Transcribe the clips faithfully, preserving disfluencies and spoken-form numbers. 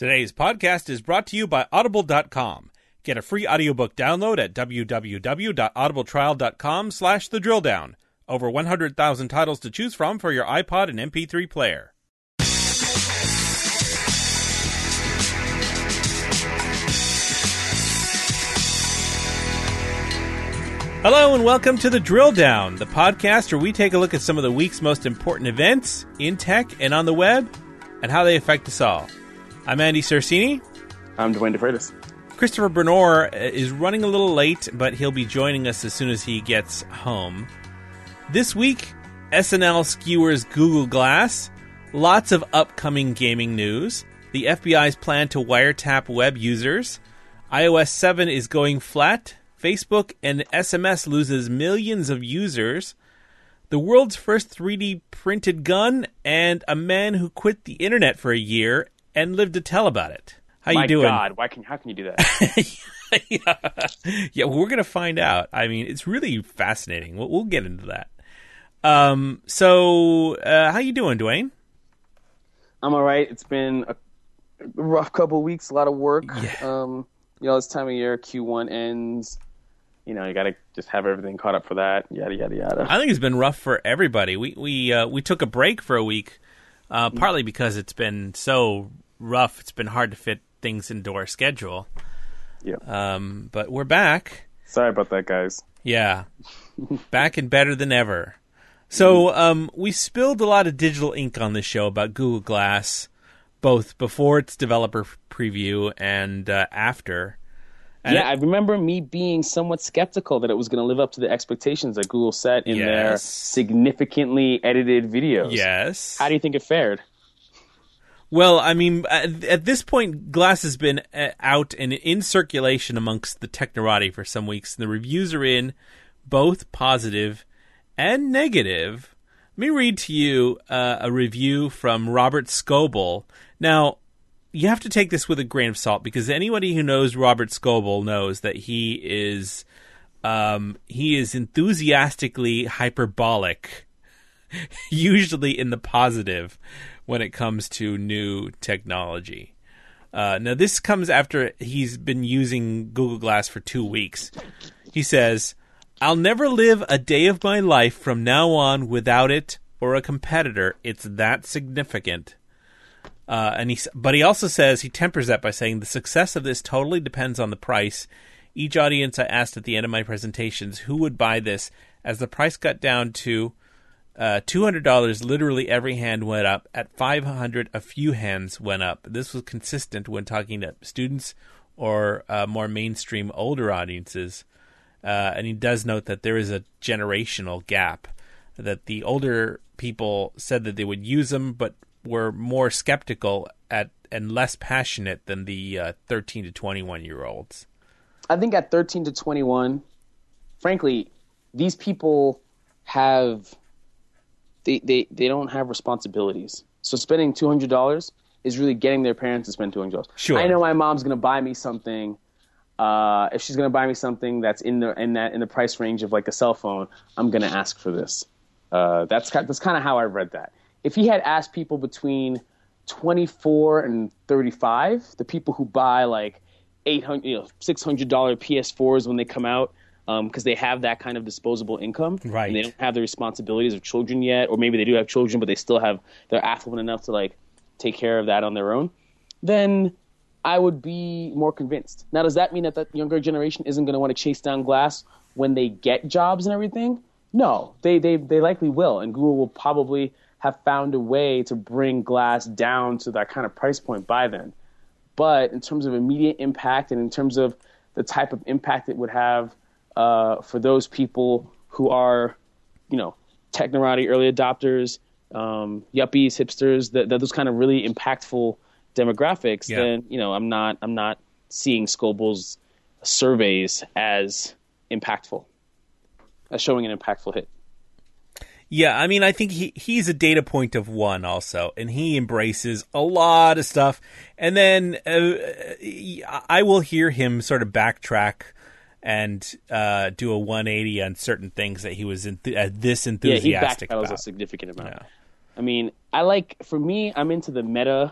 Today's podcast is brought to you by Audible dot com. Get a free audiobook download at www.audibletrial.com slash the drill down. Over one hundred thousand titles to choose from for your iPod and M P three player. Hello and welcome to The Drill Down, the podcast where we take a look at some of the week's most important events in tech and on the web and how they affect us all. I'm Andy Cersini. I'm Dwayne DeFreitas. Christopher Bernor is running a little late, but he'll be joining us as soon as he gets home. This week, S N L skewers Google Glass, lots of upcoming gaming news, the F B I's plan to wiretap web users, i O S seven is going flat, Facebook and S M S loses millions of users, the world's first three D printed gun, and a man who quit the internet for a year and lived to tell about it. How My you doing? My God, why can how can you do that? yeah. yeah, well, we're going to find out. I mean, it's really fascinating. We'll, we'll get into that. Um, so, uh, how you doing, Dwayne? I'm all right. It's been a rough couple of weeks, a lot of work. Yeah. Um, you know, this time of year, Q one ends. You know, you got to just have everything caught up for that. Yada yada yada. I think it's been rough for everybody. We we uh, we took a break for a week, uh, partly because it's been so rough. It's been hard to fit things into our schedule. Yeah. Um, but we're back. Sorry about that, guys. Yeah, back and better than ever. So um, we spilled a lot of digital ink on this show about Google Glass, both before its developer preview and uh, after. And yeah, it, I remember me being somewhat skeptical that it was going to live up to the expectations that Google set in yes. their significantly edited videos. Yes. How do you think it fared? Well, I mean, at, at this point, Glass has been uh, out and in circulation amongst the technorati for some weeks. The reviews are in, both positive and negative. Let me read to you uh, a review from Robert Scoble. Now, you have to take this with a grain of salt because anybody who knows Robert Scoble knows that he is um, he is enthusiastically hyperbolic, usually in the positive when it comes to new technology. Uh, now, this comes after he's been using Google Glass for two weeks. He says, "I'll never live a day of my life from now on without it or a competitor. It's that significant." Uh, and he, but he also says, he tempers that by saying, "The success of this totally depends on the price. Each audience I asked at the end of my presentations who would buy this. As the price got down to uh, two hundred dollars, literally every hand went up. At five hundred dollars, a few hands went up. This was consistent when talking to students or uh, more mainstream older audiences." Uh, and he does note that there is a generational gap, that the older people said that they would use them, but were more skeptical at and less passionate than the uh, thirteen to twenty-one year olds. I think at thirteen to twenty-one, frankly, these people have they they, they don't have responsibilities. So spending two hundred dollars is really getting their parents to spend two hundred dollars. Sure. I know my mom's going to buy me something. Uh, if she's going to buy me something that's in the in that in the price range of like a cell phone, I'm going to ask for this. Uh, that's that's kind of how I read that. If he had asked people between twenty-four and thirty-five, the people who buy like eight hundred, you know, six hundred dollars P S fours when they come out, because um, they have that kind of disposable income, right? And they don't have the responsibilities of children yet, or maybe they do have children, but they still have they're affluent enough to like take care of that on their own. Then I would be more convinced. Now, does that mean that the younger generation isn't going to want to chase down Glass when they get jobs and everything? No, they they they likely will, and Google will probably have found a way to bring Glass down to that kind of price point by then. But in terms of immediate impact and in terms of the type of impact it would have uh, for those people who are, you know, technorati early adopters, um, yuppies, hipsters, that those kind of really impactful demographics, yeah. then you know I'm not I'm not seeing Scoble's surveys as impactful, as showing an impactful hit. Yeah, I mean, I think he he's a data point of one also, and he embraces a lot of stuff. And then uh, I will hear him sort of backtrack and uh, do a one eighty on certain things that he was enth- uh, this enthusiastic yeah, he backpedals about. a significant amount. Yeah. I mean, I like, for me, I'm into the meta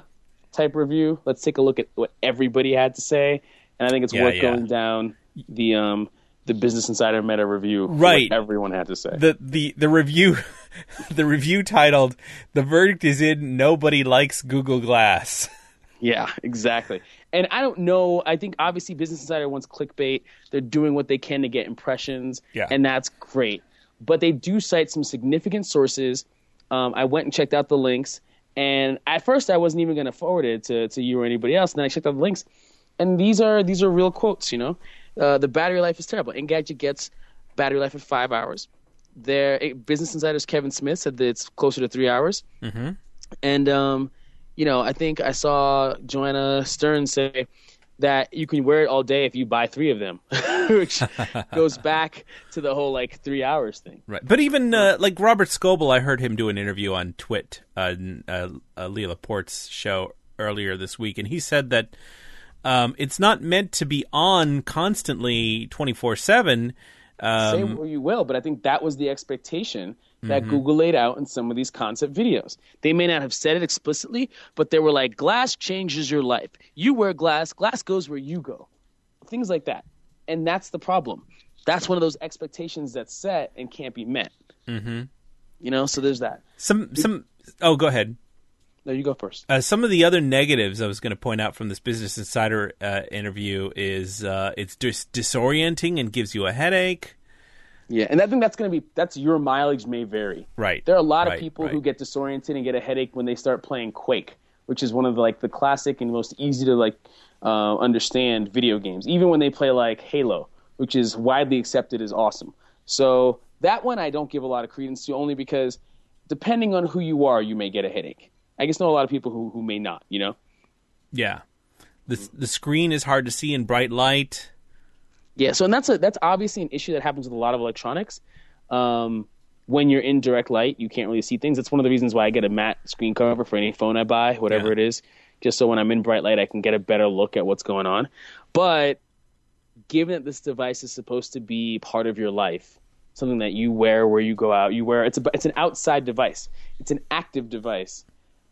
type review. Let's take a look at what everybody had to say, and I think it's Yeah, worth yeah. going down the um the Business Insider meta review. for Right. What everyone had to say. The the the review the review titled "The verdict is in. Nobody likes Google Glass." Yeah, exactly. And I don't know. I think obviously Business Insider wants clickbait. They're doing what they can to get impressions, Yeah. and that's great. But they do cite some significant sources. Um, I went and checked out the links, and at first I wasn't even going to forward it to, to you or anybody else. And then I checked out the links, and these are these are real quotes. You know, uh, the battery life is terrible. Engadget gets battery life at five hours. Their Business Insider's Kevin Smith said that it's closer to three hours. Mm-hmm. And um, you know, I think I saw Joanna Stern say that you can wear it all day if you buy three of them, which goes back to the whole like three hours thing. Right, but even uh, like Robert Scoble, I heard him do an interview on Twit, uh, uh, uh, Leah Laporte's show earlier this week, and he said that um, it's not meant to be on constantly twenty-four seven. Say Um, what you will, but I think that was the expectation that Google laid out in some of these concept videos. They may not have said it explicitly, but they were like, glass changes your life. You wear glass, glass goes where you go. Things like that. And that's the problem. That's one of those expectations that's set and can't be met. mm-hmm. You know, so there's that. Some some. Oh, go ahead. No, you go first. Uh, some of the other negatives I was going to point out from this Business Insider uh, interview is uh, it's dis- disorienting and gives you a headache. Yeah, and I think that's going to be – that's your mileage may vary. Right. There are a lot right, of people right. who get disoriented and get a headache when they start playing Quake, which is one of the, like the classic and most easy to like uh, understand video games, even when they play like Halo, which is widely accepted as awesome. So that one I don't give a lot of credence to, only because depending on who you are, you may get a headache. I just know a lot of people who, who may not, you know? Yeah. The the screen is hard to see in bright light. Yeah, so and that's a, that's obviously an issue that happens with a lot of electronics. Um, when you're in direct light, you can't really see things. That's one of the reasons why I get a matte screen cover for any phone I buy, whatever Yeah. it is, just so when I'm in bright light, I can get a better look at what's going on. But given that this device is supposed to be part of your life, something that you wear where you go out, you wear it's a, it's an outside device. It's an active device.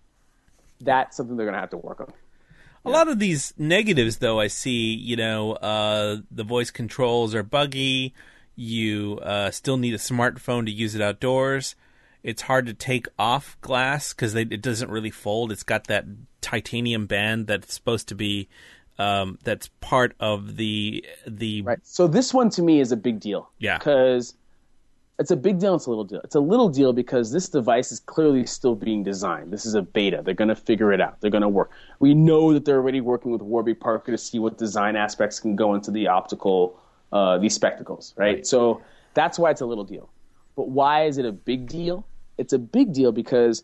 That's something they're going to have to work on. A lot of these negatives, though, I see, you know, uh, the voice controls are buggy. You uh, still need a smartphone to use it outdoors. It's hard to take off glass because it doesn't really fold. It's got that titanium band that's supposed to be um, that's part of the the Right. So this one to me is a big deal. Yeah. Because it's a big deal. It's a little deal. It's a little deal because this device is clearly still being designed. This is a beta. They're going to figure it out. They're going to work. We know that they're already working with Warby Parker to see what design aspects can go into the optical, uh, these spectacles, right? Right. So that's why it's a little deal. But why is it a big deal? It's a big deal because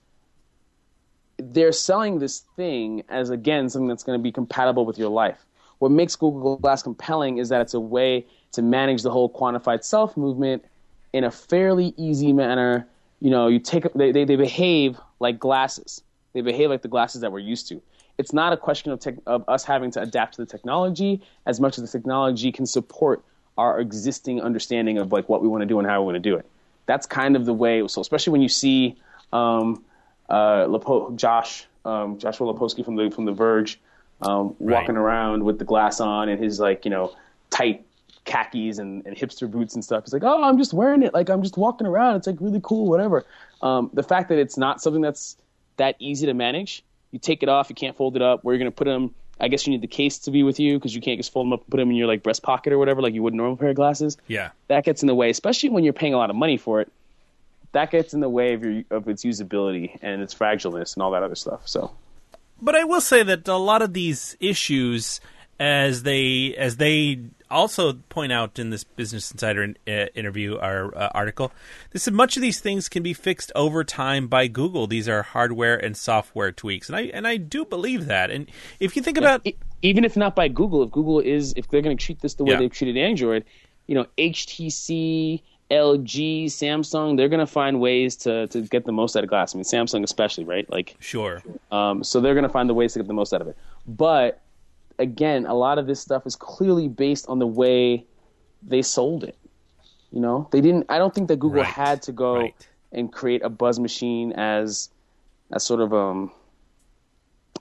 they're selling this thing as, again, something that's going to be compatible with your life. What makes Google Glass compelling is that it's a way to manage the whole quantified self movement in a fairly easy manner. You know, you take they, they they behave like glasses. They behave like the glasses that we're used to. It's not a question of tech, of us having to adapt to the technology as much as the technology can support our existing understanding of like what we want to do and how we want to do it. That's kind of the way. So especially when you see um, uh, Lepo- Josh um, Joshua Leposky from the from the Verge um, Right. walking around with the glass on and his like you know tight khakis and, and hipster boots and stuff. It's like, oh, I'm just wearing it. Like, I'm just walking around. It's like really cool, whatever. Um, the fact that it's not something that's that easy to manage, you take it off, you can't fold it up. Where you're going to put them, I guess you need the case to be with you because you can't just fold them up and put them in your like breast pocket or whatever, like you would a normal pair of glasses. yeah. That gets in the way, especially when you're paying a lot of money for it. That gets in the way of your of its usability and its fragileness and all that other stuff. So, But I will say that a lot of these issues, as they as they also point out in this Business Insider in, uh, interview or uh, article, they said much of these things can be fixed over time by Google. These are hardware and software tweaks, and I and I do believe that. And if you think about, E- even if not by Google, if Google is, if they're going to treat this the way Yeah. they've treated Android, you know, H T C, L G, Samsung, they're going to find ways to, to get the most out of glass. I mean, Samsung especially, right? Like, sure, um, so they're going to find the ways to get the most out of it. But again, a lot of this stuff is clearly based on the way they sold it. You know, they didn't. I don't think that Google Right. had to go Right. and create a buzz machine as, as sort of um,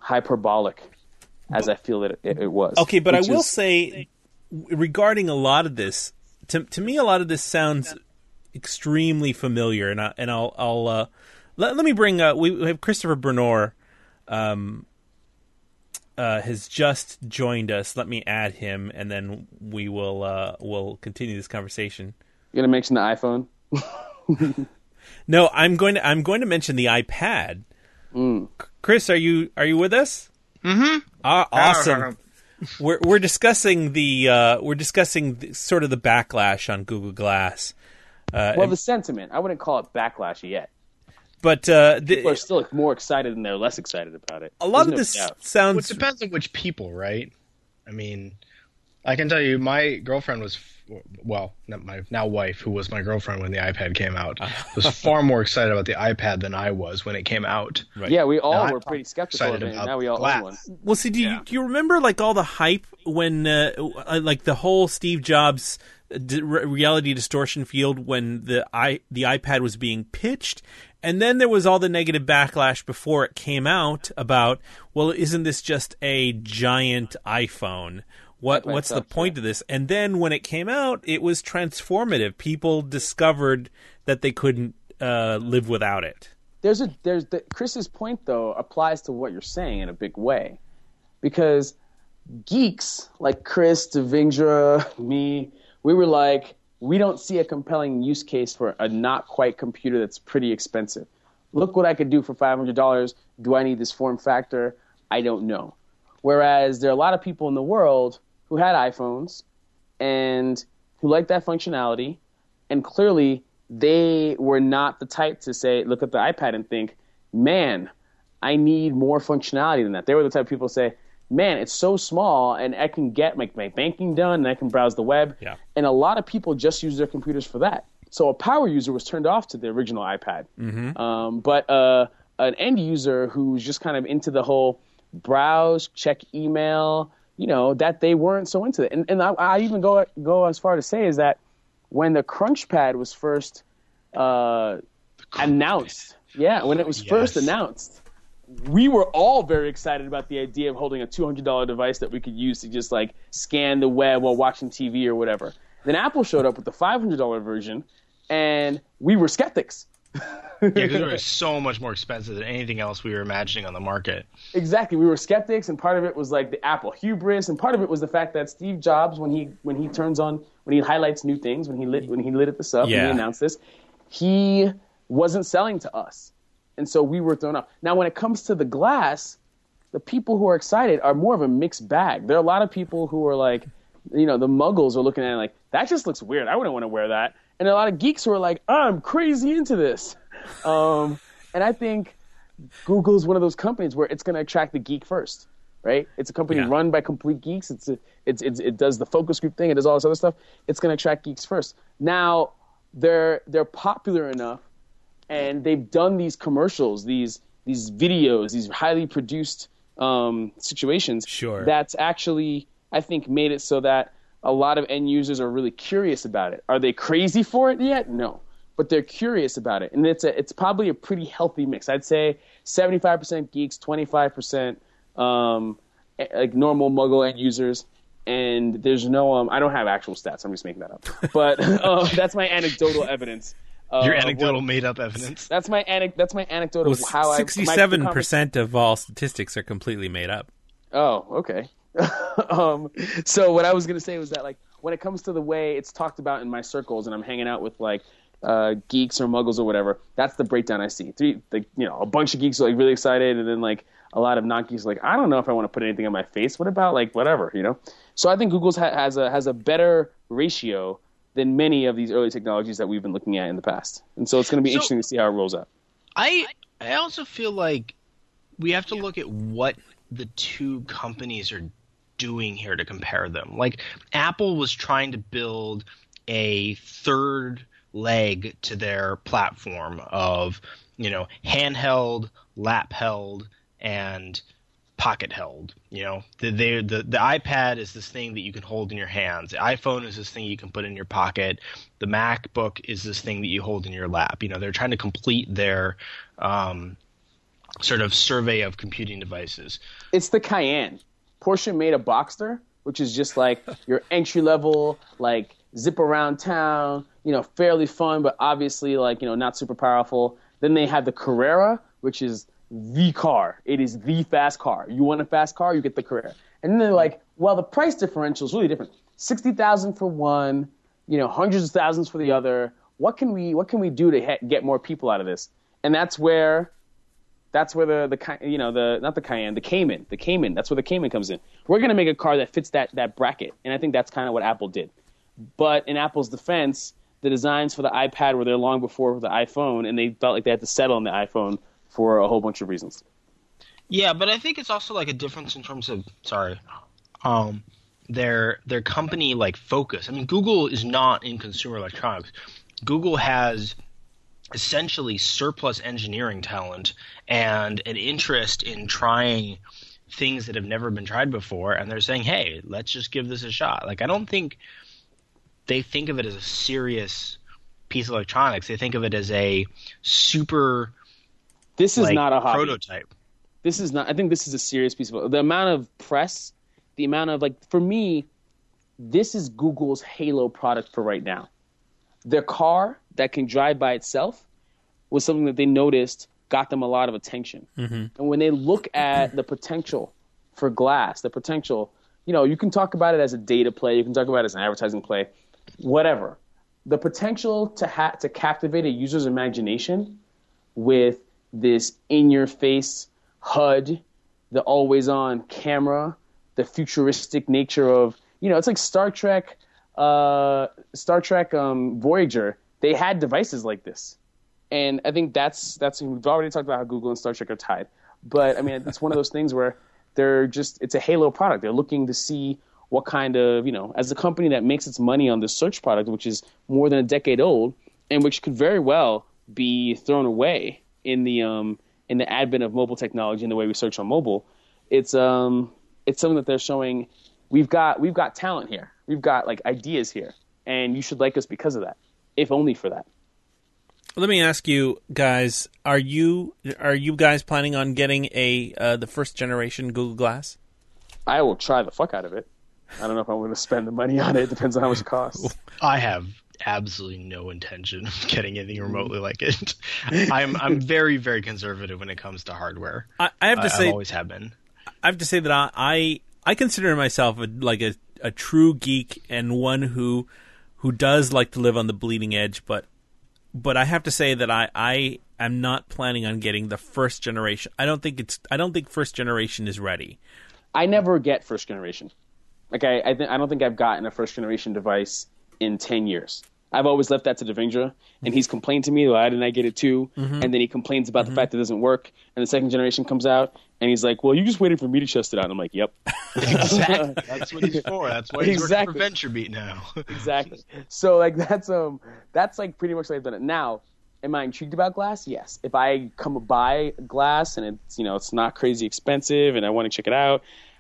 hyperbolic as I feel that it, it was. Okay, but I will is, say, regarding a lot of this, to to me, a lot of this sounds extremely familiar, and I, and I'll I'll uh, let, let me bring uh, we, we have Christopher Bernor, um, uh, has just joined us. Let me add him, and then we will uh, will continue this conversation. You're gonna mention the iPhone? No, I'm going to I'm going to mention the iPad. Mm. Chris, are you are you with us? Mm-hmm. Ah, awesome. we're we're discussing the uh, we're discussing the, sort of the backlash on Google Glass. Uh, well, and, the sentiment. I wouldn't call it backlash yet. But uh, the, people are still more excited than they're less excited about it. A lot There's of no this doubt. sounds. Well, it depends on which people, right? I mean, I can tell you, my girlfriend was, well, not my now wife, who was my girlfriend when the iPad came out, was far more excited about the iPad than I was when it came out. Right. Yeah, we all Now, were I'm pretty skeptical of excited it, and about now we all Glass. own one. Well, see, do you, Yeah. do you remember like all the hype when, uh, like the whole Steve Jobs d- reality distortion field when the i the iPad was being pitched, and then there was all the negative backlash before it came out about, well, isn't this just a giant iPhone? What iPad what's the sucks, point yeah. of this? And then when it came out, it was transformative. People discovered that they couldn't uh, live without it. There's a there's the, Chris's point though applies to what you're saying in a big way, because geeks like Chris, Devindra, me, we were like, we don't see a compelling use case for a not quite computer that's pretty expensive. Look what I could do for five hundred dollars. Do I need this form factor? I don't know. Whereas there are a lot of people in the world who had iPhones and who liked that functionality, and clearly they were not the type to say, look at the iPad and think, man, I need more functionality than that. They were the type of people to say, man, it's so small and I can get my, my banking done and I can browse the web. Yeah. And a lot of people just use their computers for that. So a power user was turned off to the original iPad. Mm-hmm. Um, but uh, an end user who's just kind of into the whole browse, check email, you know, that they weren't so into it. And, and I, I even go go as far to say is that when the CrunchPad was first uh, announced, yeah, when it was Yes. first announced, we were all very excited about the idea of holding a two hundred dollars device that we could use to just like scan the web while watching T V or whatever. Then Apple showed up with the five hundred dollars version, and we were skeptics. Yeah, because it was so much more expensive than anything else we were imagining on the market. Exactly, we were skeptics, and part of it was like the Apple hubris, and part of it was the fact that Steve Jobs, when he when he turns on, when he highlights new things, when he lit when he lit it this up, Yeah. when he announced this, he wasn't selling to us, and so we were thrown off. Now, when it comes to the Glass, the people who are excited are more of a mixed bag. There are a lot of people who are like, you know, the muggles are looking at it like, that just looks weird. I wouldn't want to wear that. And a lot of geeks who are like, I'm crazy into this. Um, and I think Google's one of those companies where it's going to attract the geek first, right? It's a company Yeah. run by complete geeks. It's, a, it's, it's it does the focus group thing. It does all this other stuff. It's going to attract geeks first. Now they're they're popular enough, and they've done these commercials, these these videos, these highly produced um, situations. Sure. That's actually, I think, made it so that a lot of end users are really curious about it. Are they crazy for it yet? No. But they're curious about it. And it's a, it's probably a pretty healthy mix. I'd say seventy-five percent geeks, twenty-five percent um, like normal muggle end users. And there's no, um, I don't have actual stats. I'm just making that up. But uh, that's my anecdotal evidence. Uh, Your of anecdotal what- made up evidence. That's my anec- That's my anecdote Well, of how I. sixty-seven percent of all statistics are completely made up. Oh, okay. um, so what I was going to say was that, like, when it comes to the way it's talked about in my circles, and I'm hanging out with like uh, geeks or muggles or whatever, that's the breakdown I see. Three, like, you know, a bunch of geeks are like really excited, and then like a lot of non-geeks are like, I don't know if I want to put anything on my face. What about like whatever, you know? So I think Google's ha- has a has a better ratio than many of these early technologies that we've been looking at in the past, and so it's going to be So- interesting to see how it rolls out. I I also feel like we have to look at what the two companies are doing here to compare them. Like Apple was trying to build a third leg to their platform of, you know, handheld, lap held, and pocket held. You know, the, they, the the iPad is this thing that you can hold in your hands. The iPhone is this thing you can put in your pocket. The MacBook is this thing that you hold in your lap. You know, they're trying to complete their um, sort of survey of computing devices. It's the Cayenne. Porsche made a Boxster, which is just like your entry level, like zip around town, you know, fairly fun, but obviously like, you know, not super powerful. Then they have the Carrera, which is the car. It is the fast car. You want a fast car, you get the Carrera. And then they're like, well, the price differential is really different. sixty thousand for one, you know, hundreds of thousands for the other. What can we what can we do to ha- get more people out of this? And that's where that's where the the you know the not the Cayenne, the Cayman, the Cayman, that's where the Cayman comes in. We're going to make a car that fits that that bracket. And I think that's kind of what Apple did. But in Apple's defense, the designs for the iPad were there long before the iPhone, and they felt like they had to settle on the iPhone for a whole bunch of reasons. Yeah, but I think it's also like a difference in terms of sorry, um, their their company like focus. I mean, Google is not in consumer electronics. Google has essentially surplus engineering talent and an interest in trying things that have never been tried before, and they're saying, "Hey, let's just give this a shot." Like, I don't think they think of it as a serious piece of electronics. They think of it as a super This is like, not a hobby. prototype. This is not. I think this is a serious piece of the amount of press, the amount of like for me, this is Google's halo product for right now. Their car that can drive by itself was something that they noticed got them a lot of attention. Mm-hmm. And when they look at the potential for Glass, the potential, you know, you can talk about it as a data play, you can talk about it as an advertising play, whatever. The potential to ha- to captivate a user's imagination with this in-your-face H U D, the always-on camera, the futuristic nature of, you know, it's like Star Trek, uh, Star Trek um, Voyager. They had devices like this, and I think that's that's we've already talked about how Google and Star Trek are tied. But I mean, it's one of those things where they're just it's a halo product. They're looking to see what kind of, you know, as a company that makes its money on the search product, which is more than a decade old, and which could very well be thrown away in the um in the advent of mobile technology and the way we search on mobile. It's um it's something that they're showing. We've got we've got talent here. We've got like ideas here, and you should like us because of that, if only for that. Let me ask you guys: Are you are you guys planning on getting a uh, the first generation Google Glass? I will try the fuck out of it. I don't know if I'm going to spend the money on it. It depends on how much it costs. I have absolutely no intention of getting anything remotely like it. I'm I'm very very conservative when it comes to hardware. I, I have to I, say, I always have been. I have to say that I I, I consider myself a, like a, a true geek and one who who does like to live on the bleeding edge, but but I have to say that I, I am not planning on getting the first generation. I don't think it's I don't think first generation is ready. I never get first generation. Like I I, th- I don't think I've gotten a first generation device in ten years. I've always left that to Devendra, and he's complained to me, why didn't I get it too? Mm-hmm. And then he complains about mm-hmm. the fact that it doesn't work, and the second generation comes out, and he's like, well, you just waited for me to test it out. And I'm like, yep. Exactly. That's what he's for. That's why he's exactly. working for VentureBeat now. Exactly. So like that's um that's like pretty much like I've done it. Now, am I intrigued about Glass? Yes. If I come buy Glass and it's you know it's not crazy expensive and I want to check it out,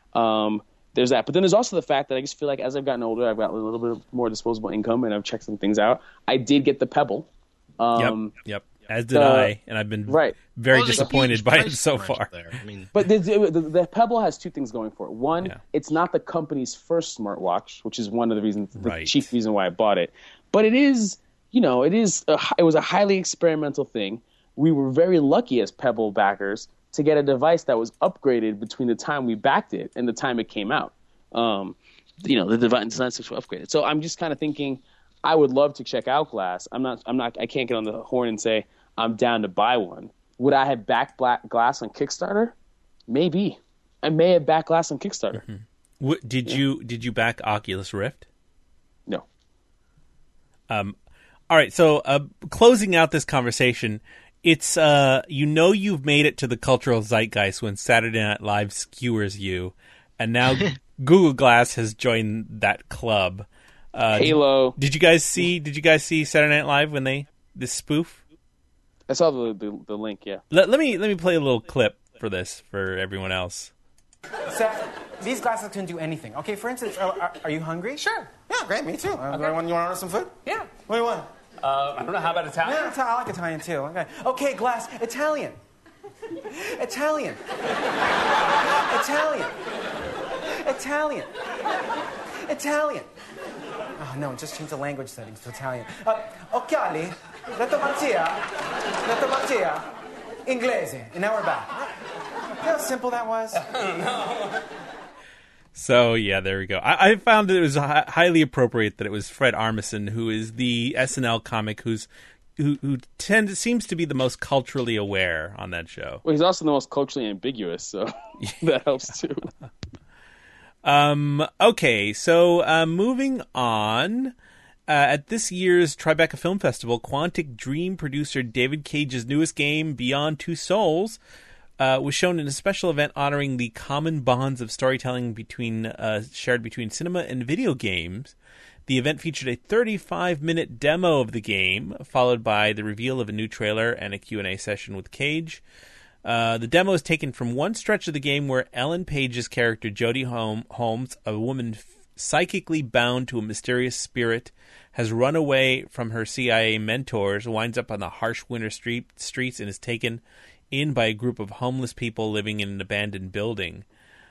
um, there's that. But then there's also the fact that I just feel like as I've gotten older, I've got a little bit more disposable income, and I've checked some things out. I did get the Pebble. Um, yep, yep. As did the, I, and I've been right. very well, disappointed by it so far. There. I mean, but the, the, the Pebble has two things going for it. One, yeah. it's not the company's first smartwatch, which is one of the reasons, the right. chief reason why I bought it. But it is, you know, it is. A, it was a highly experimental thing. We were very lucky as Pebble backers to get a device that was upgraded between the time we backed it and the time it came out. Um, you know, the design systems were upgraded. So I'm just kind of thinking, I would love to check out Glass. I'm not, I'm not, I can't get on the horn and say I'm down to buy one. Would I have backed Black Glass on Kickstarter? Maybe. I may have backed Glass on Kickstarter. Mm-hmm. What, did yeah. you did you back Oculus Rift? No. Um. All right. So, uh, closing out this conversation, it's uh, you know, you've made it to the cultural zeitgeist when Saturday Night Live skewers you, and now. Google Glass has joined that club. Uh, Halo. Did, did you guys see? Did you guys see Saturday Night Live when they this spoof? I saw the the, the link. Yeah. Let, let me let me play a little clip for this for everyone else. So, these glasses can do anything. Okay, for instance, are, are, are you hungry? Sure. Yeah, great. Me too. Uh, Okay. You want to order some food? Yeah. What do you want? Uh, I don't know. How about Italian? Yeah, I like Italian too. Okay. Okay, Glass, Italian. Italian. Italian. Italian. Italian. Oh, no, just change the language settings to Italian. Uh, occhiali, latopazia, latopazia, inglese. And now we're back. You know how simple that was? So, yeah, there we go. I, I found that it was hi- highly appropriate that it was Fred Armisen, who is the S N L comic who's who who tends seems to be the most culturally aware on that show. Well, he's also the most culturally ambiguous, so that helps too. Um. Okay, so uh, moving on. Uh, at this year's Tribeca Film Festival, Quantic Dream producer David Cage's newest game, Beyond Two Souls, uh, was shown in a special event honoring the common bonds of storytelling between uh, shared between cinema and video games. The event featured a thirty-five minute demo of the game, followed by the reveal of a new trailer and a Q and A session with Cage. Uh, the demo is taken from one stretch of the game where Ellen Page's character, Jodie Holmes, a woman f- psychically bound to a mysterious spirit, has run away from her C I A mentors, winds up on the harsh winter street, streets, and is taken in by a group of homeless people living in an abandoned building.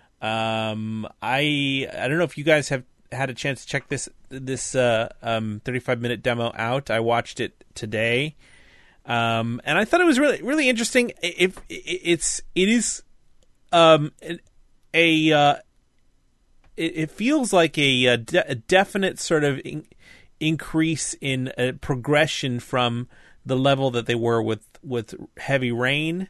Um, I I don't know if you guys have had a chance to check this this uh, um, thirty-five minute demo out. I watched it today. Um, and I thought it was really, really interesting. If it, it's, it is, um, a, uh, it, it feels like a, a, de- a definite sort of in- increase in uh, progression from the level that they were with, with Heavy Rain.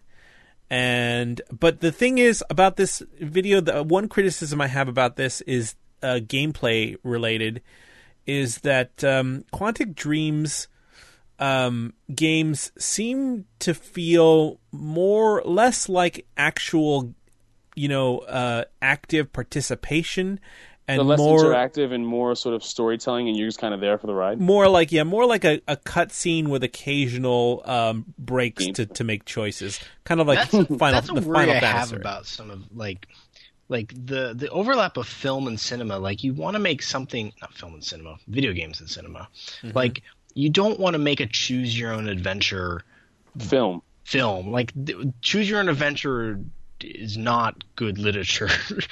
And, but the thing is about this video, the one criticism I have about this is, uh, gameplay related, is that, um, Quantic Dreams, Um, games seem to feel more less like actual, you know, uh, active participation, and so less more interactive and more sort of storytelling, and you're just kind of there for the ride. More like yeah, more like a, a cutscene with occasional um, breaks to, to make choices, kind of like that's a, final. That's a the worry Final I Fantasy. have about some of like. Like the, the overlap of film and cinema, like you want to make something, not film and cinema, video games and cinema. Mm-hmm. Like you don't want to make a choose your own adventure film. Film like th- choose your own adventure is not good literature,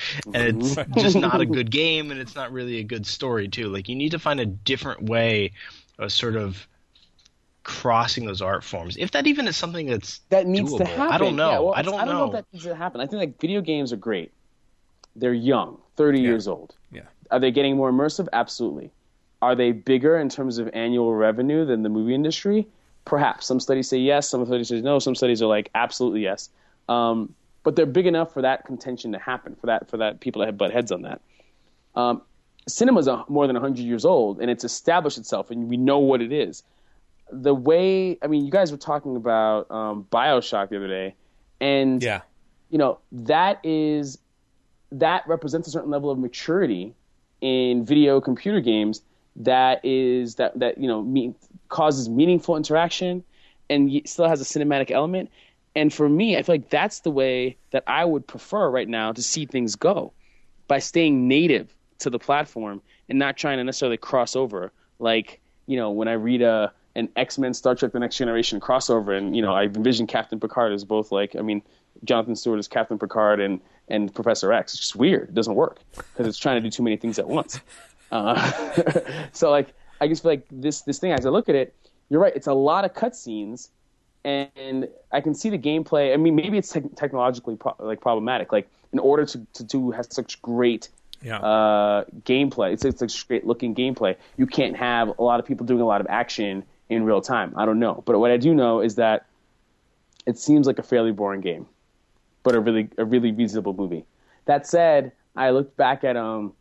and it's just not a good game, and it's not really a good story too. Like you need to find a different way of sort of crossing those art forms, if that even is something that's that needs doable. to happen. I don't know. Yeah, well, I don't I don't know. know if that needs to happen. I think like video games are great. They're young, thirty yeah. years old. Yeah. Are they getting more immersive? Absolutely. Are they bigger in terms of annual revenue than the movie industry? Perhaps. Some studies say yes, some studies say no, some studies are like absolutely yes. Um, but they're big enough for that contention to happen, for that for that people to butt heads on that. Um, cinema's a, more than one hundred years old, and it's established itself, and we know what it is. The way, I mean, you guys were talking about um, BioShock the other day, and yeah. you know, that is that represents a certain level of maturity in video computer games that is that that you know me, causes meaningful interaction and still has a cinematic element. And for me, I feel like that's the way that I would prefer right now to see things go, by staying native to the platform and not trying to necessarily cross over. Like, you know, when I read a an X-Men Star Trek The Next Generation crossover, and you know, I envision Captain Picard as both like, I mean, Jonathan Stewart is Captain Picard and and Professor X. It's just weird. It doesn't work because it's trying to do too many things at once. Uh, so like, I just feel like this this thing, as I look at it, you're right. It's a lot of cutscenes, and, and I can see the gameplay. I mean, maybe it's te- technologically pro- like problematic. Like, in order to to do has such great yeah. uh, gameplay, it's, it's such great looking gameplay. You can't have a lot of people doing a lot of action in real time. I don't know, but what I do know is that it seems like a fairly boring game, but a really a really reasonable movie. That said, I looked back at um,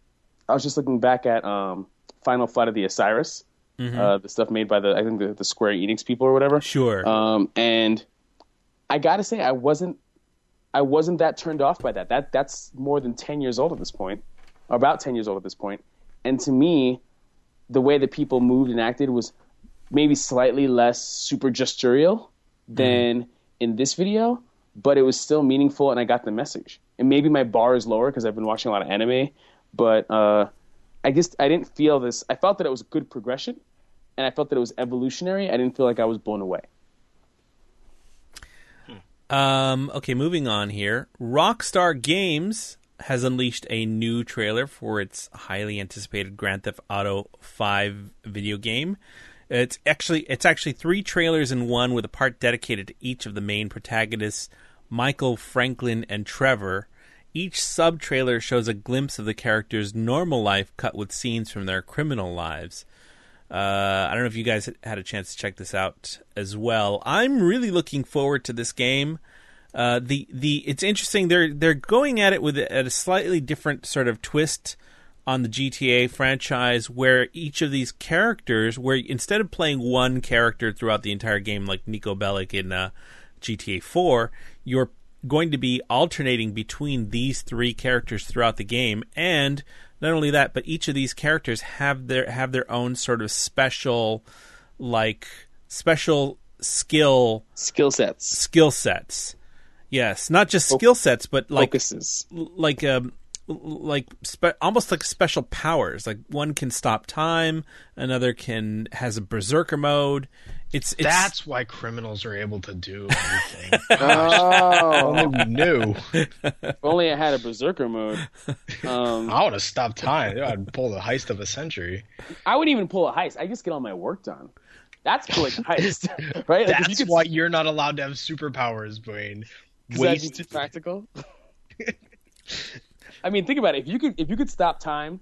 I was just looking back at um, Final Flight of the Osiris, mm-hmm. uh, the stuff made by the I think the, the Square Enix people or whatever. Sure. Um, and I gotta say, I wasn't I wasn't that turned off by that. That that's more than ten years old at this point, or about ten years old at this point. And to me, the way that people moved and acted was maybe slightly less super gestural than mm-hmm. in this video, but it was still meaningful, and I got the message. And maybe my bar is lower because I've been watching a lot of anime, but uh, I guess I didn't feel this. I felt that it was a good progression, and I felt that it was evolutionary. I didn't feel like I was blown away. Um, okay, moving on here. Rockstar Games has unleashed a new trailer for its highly anticipated Grand Theft Auto five video game. It's actually it's actually three trailers in one, with a part dedicated to each of the main protagonists, Michael, Franklin, and Trevor. Each sub-trailer shows a glimpse of the characters' normal life cut with scenes from their criminal lives. Uh, I don't know if you guys had a chance to check this out as well. I'm really looking forward to this game. Uh, the the it's interesting. They're they're going at it with a, at a slightly different sort of twist on the G T A franchise, where each of these characters, where instead of playing one character throughout the entire game like Nico Bellic in uh, G T A four, you're going to be alternating between these three characters throughout the game. And not only that, but each of these characters have their have their own sort of special, like special skill Skill sets. skill sets. Yes, not just skill sets, but like Focuses. like um like spe- almost like special powers. Like one can stop time, another can has a berserker mode. It's, it's That's why criminals are able to do everything. Oh, Only we knew. if only I had a berserker mode. Um, I would have stopped time. I'd pull the heist of a century. I wouldn't even pull a heist. I just get all my work done. That's pulling a heist, right? Like, if That's you could, why you're not allowed to have superpowers, Dwayne. Because that'd be Waste. too practical. I mean, think about it. If you could, if you could stop time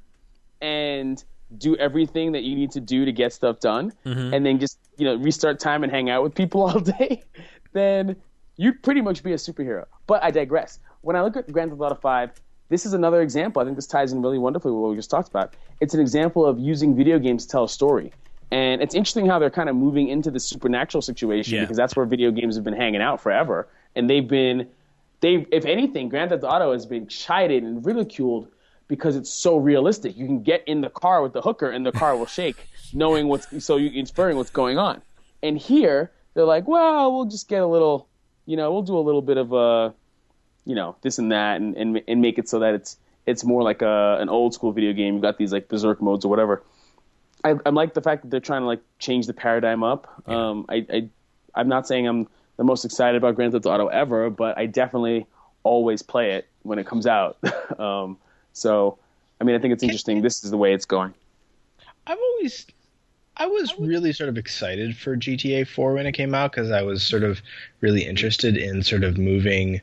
and do everything that you need to do to get stuff done, Mm-hmm. and then just you know restart time and hang out with people all day, then you'd pretty much be a superhero. But I digress. When I look at Grand Theft Auto five, this is another example. I think this ties in really wonderfully with what we just talked about. It's an example of using video games to tell a story. And it's interesting how they're kind of moving into the supernatural situation Yeah. because that's where video games have been hanging out forever. And they've been, they if anything, Grand Theft Auto has been chided and ridiculed because it's so realistic. You can get in the car with the hooker and the car will shake, knowing what's so you inferring what's going on. And here they're like, well, we'll just get a little, you know, we'll do a little bit of a, you know, this and that, and and, and make it so that it's it's more like a an old school video game. You've got these like berserk modes or whatever. I, I like the fact that they're trying to like change the paradigm up. Yeah. Um, I, I I'm not saying I'm the most excited about Grand Theft Auto ever, but I definitely always play it when it comes out. um, so, I mean, I think it's interesting. This is the way it's going. I've always, I was really sort of excited for G T A four when it came out because I was sort of really interested in sort of moving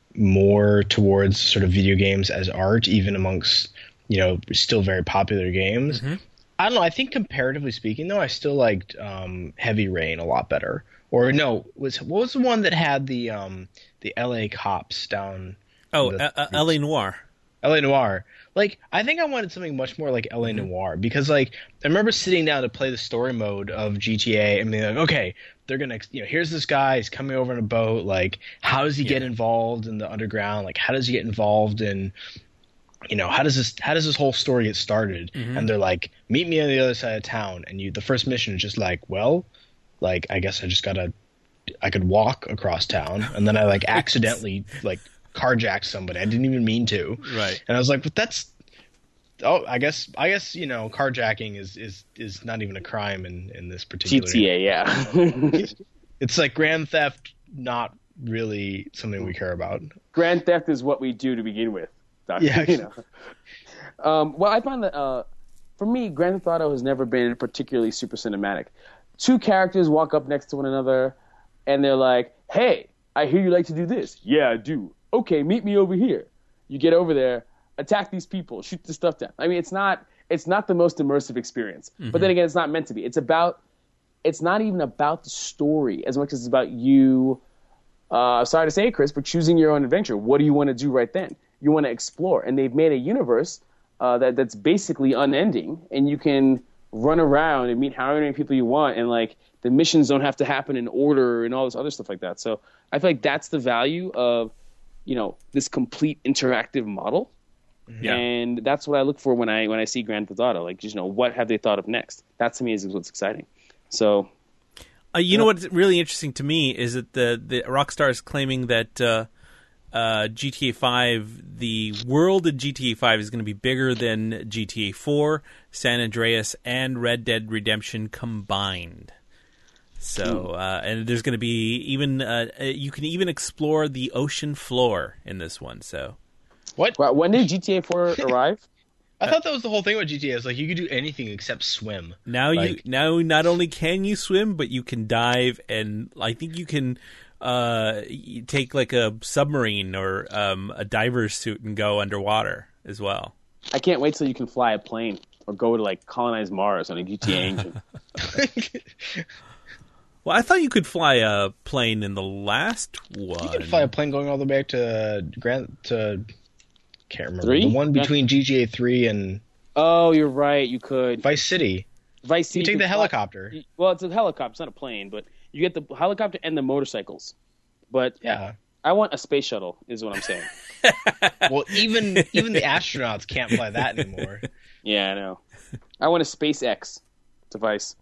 more towards sort of video games as art, even amongst, you know, still very popular games. Mm-hmm. I don't know. I think comparatively speaking, though, I still liked um, Heavy Rain a lot better. Or no, was what was the one that had the um, the L A cops down? oh the, uh, uh, L A Noire. L A Noire. Like, I think I wanted something much more like L A Mm-hmm. Noire because, like, I remember sitting down to play the story mode of G T A and being like, okay, they're gonna, you know, here's this guy, he's coming over in a boat. Like, how does he get Yeah. involved in the underground? Like, how does he get involved in, you know, how does this, how does this whole story get started? Mm-hmm. And they're like, meet me on the other side of town. And you, the first mission is just like, well, like, I guess I just gotta, I could walk across town, and then I like accidentally like carjacked somebody. I didn't even mean to. Right. And I was like, but that's, oh, I guess, I guess, you know, carjacking is, is, is not even a crime in, in this particular. G T A, yeah. It's like Grand Theft, not really something we care about. Grand Theft is what we do to begin with. Doc, Yeah. You know. Um, well, I find that uh, for me, Grand Theft Auto has never been particularly super cinematic. Two characters walk up next to one another, and they're like, "Hey, I hear you like to do this." "Yeah, I do." "Okay, meet me over here." You get over there, attack these people, shoot the stuff down. I mean, it's not it's not the most immersive experience. Mm-hmm. But then again, it's not meant to be. It's about it's not even about the story as much as it's about you. Uh, sorry to say it, Chris, but choosing your own adventure. What do you want to do right then? You want to explore, and they've made a universe uh, that that's basically unending, and you can run around and meet however many people you want, and like the missions don't have to happen in order and all this other stuff like that. So I feel like that's the value of, you know, this complete interactive model. Yeah. And that's what I look for when I when I see Grand Theft Auto. Like, just, you know, what have they thought of next? That to me is what's exciting. So, Uh, you know what's really interesting to me is that the the Rockstar is claiming that uh, uh, G T A five, the world of G T A five is going to be bigger than G T A four, San Andreas, and Red Dead Redemption combined. So, uh, and there's going to be even uh, you can even explore the ocean floor in this one. So, What? Well, when did G T A four arrive? I thought that was the whole thing with G T A. It's like you could do anything except swim. now Like- you now not only can you swim, but you can dive, and I think you can uh, you take like a submarine or um, a diver's suit and go underwater as well. I can't wait till you can fly a plane or go to like colonize Mars on a G T A engine. Well, I thought you could fly a plane in the last one. You can fly a plane going all the way back to Grand to can't remember Three? the one between G T A three and Oh, you're right. You could. Vice City. Vice City. You take could the fly- helicopter. Well, it's a helicopter. It's not a plane, but you get the helicopter and the motorcycles. But Yeah. I want a space shuttle, is what I'm saying. Well, even even the astronauts can't fly that anymore. Yeah, I know. I want a SpaceX device.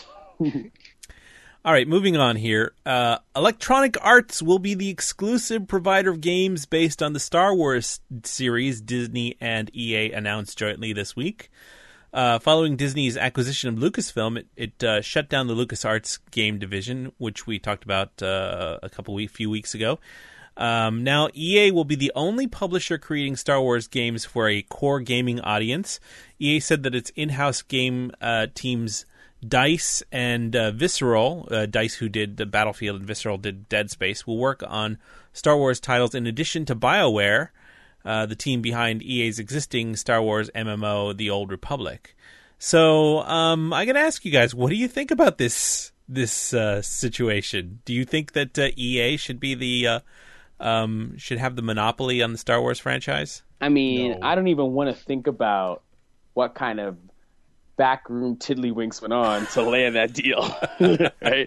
All right, moving on here. Uh, Electronic Arts will be the exclusive provider of games based on the Star Wars series Disney and E A announced jointly this week. Uh, following Disney's acquisition of Lucasfilm, it, it uh, shut down the LucasArts game division, which we talked about uh, a couple week, few weeks ago. Um, now, E A will be the only publisher creating Star Wars games for a core gaming audience. E A said that its in-house game uh, teams DICE and uh, Visceral, uh, DICE who did the Battlefield and Visceral did Dead Space, will work on Star Wars titles in addition to BioWare, uh, the team behind E A's existing Star Wars M M O, The Old Republic. So um, I got to ask you guys, what do you think about this this uh, situation? Do you think that uh, E A should be the uh, um, should have the monopoly on the Star Wars franchise? I mean, No. I don't even want to think about what kind of backroom tiddlywinks went on to land that deal, right?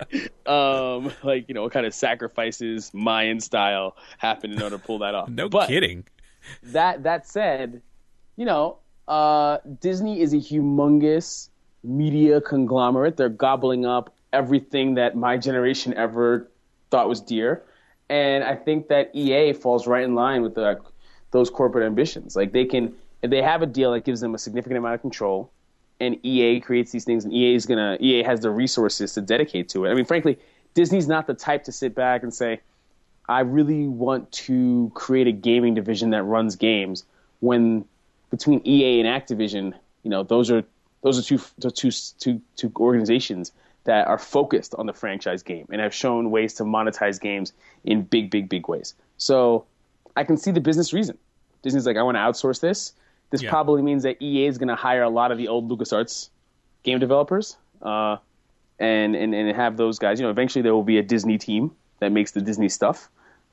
um, like, you know, what kind of sacrifices, Mayan style, happened in order to pull that off. No But kidding. That that said, you know, uh, Disney is a humongous media conglomerate. They're gobbling up everything that my generation ever thought was dear, and I think that E A falls right in line with the, those corporate ambitions. Like they can, if they have a deal that gives them a significant amount of control, and E A creates these things, and E A is gonna, E A has the resources to dedicate to it. I mean, frankly, Disney's not the type to sit back and say, I really want to create a gaming division that runs games. When between E A and Activision, you know, those are those are two two two two organizations that are focused on the franchise game and have shown ways to monetize games in big, big, big ways. So I can see the business reason. Disney's like, I want to outsource this. This Yeah. probably means that E A is going to hire a lot of the old LucasArts game developers, uh, and, and and have those guys. You know, eventually there will be a Disney team that makes the Disney stuff.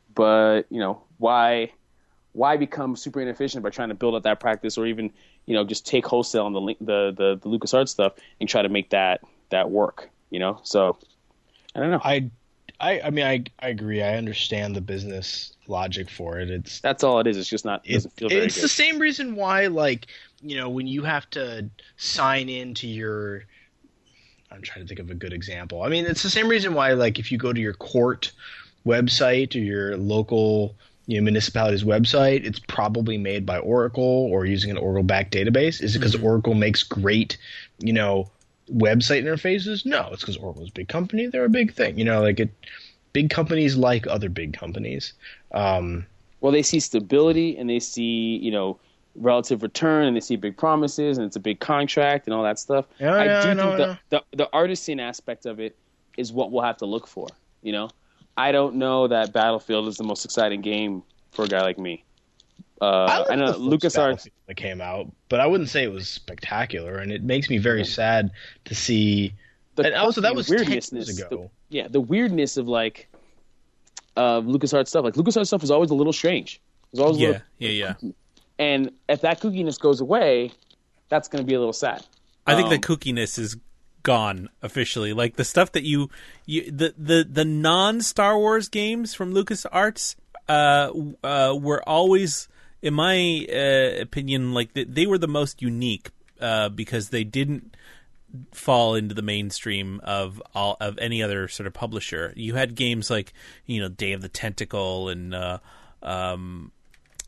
But you know, why why become super inefficient by trying to build up that practice, or even you know just take wholesale on the the the, the LucasArts stuff and try to make that that work. You know, so I don't know. I, I, I mean, I, I agree. I understand the business logic for it. It's That's all it is. It's just not. It doesn't it, feel very it's good. the same reason why, like, you know, when you have to sign into your, I'm trying to think of a good example. I mean, it's the same reason why, like, if you go to your court website or your local, you know, municipality's website, it's probably made by Oracle or using an Oracle-backed database. Is it because Oracle makes great, you know, website interfaces? No, it's because Oracle's a big company. They're a big thing. You know, like it. Big companies like other big companies. Um, Well, they see stability and they see, you know, relative return, and they see big promises, and it's a big contract and all that stuff. Yeah, I yeah, do I know, think I the, the the artisan aspect of it is what we'll have to look for. You know, I don't know that Battlefield is the most exciting game for a guy like me. Uh, I, like know the first LucasArts. Battlefield that came out, but I wouldn't say it was spectacular, and it makes me very sad to see. The And also, that quirky was ten weirdness- years ago. the- yeah, the weirdness of like uh, LucasArts stuff. Like LucasArts stuff is always a little strange. It was always a Yeah, little, yeah, yeah. and if that kookiness goes away, that's going to be a little sad. I think Um, the kookiness is gone officially. Like the stuff that you, you the the the non Star Wars games from LucasArts uh, uh, were always, in my uh, opinion, like they, they were the most unique uh, because they didn't fall into the mainstream of all of any other sort of publisher. You had games like, you know, Day of the Tentacle and uh, um,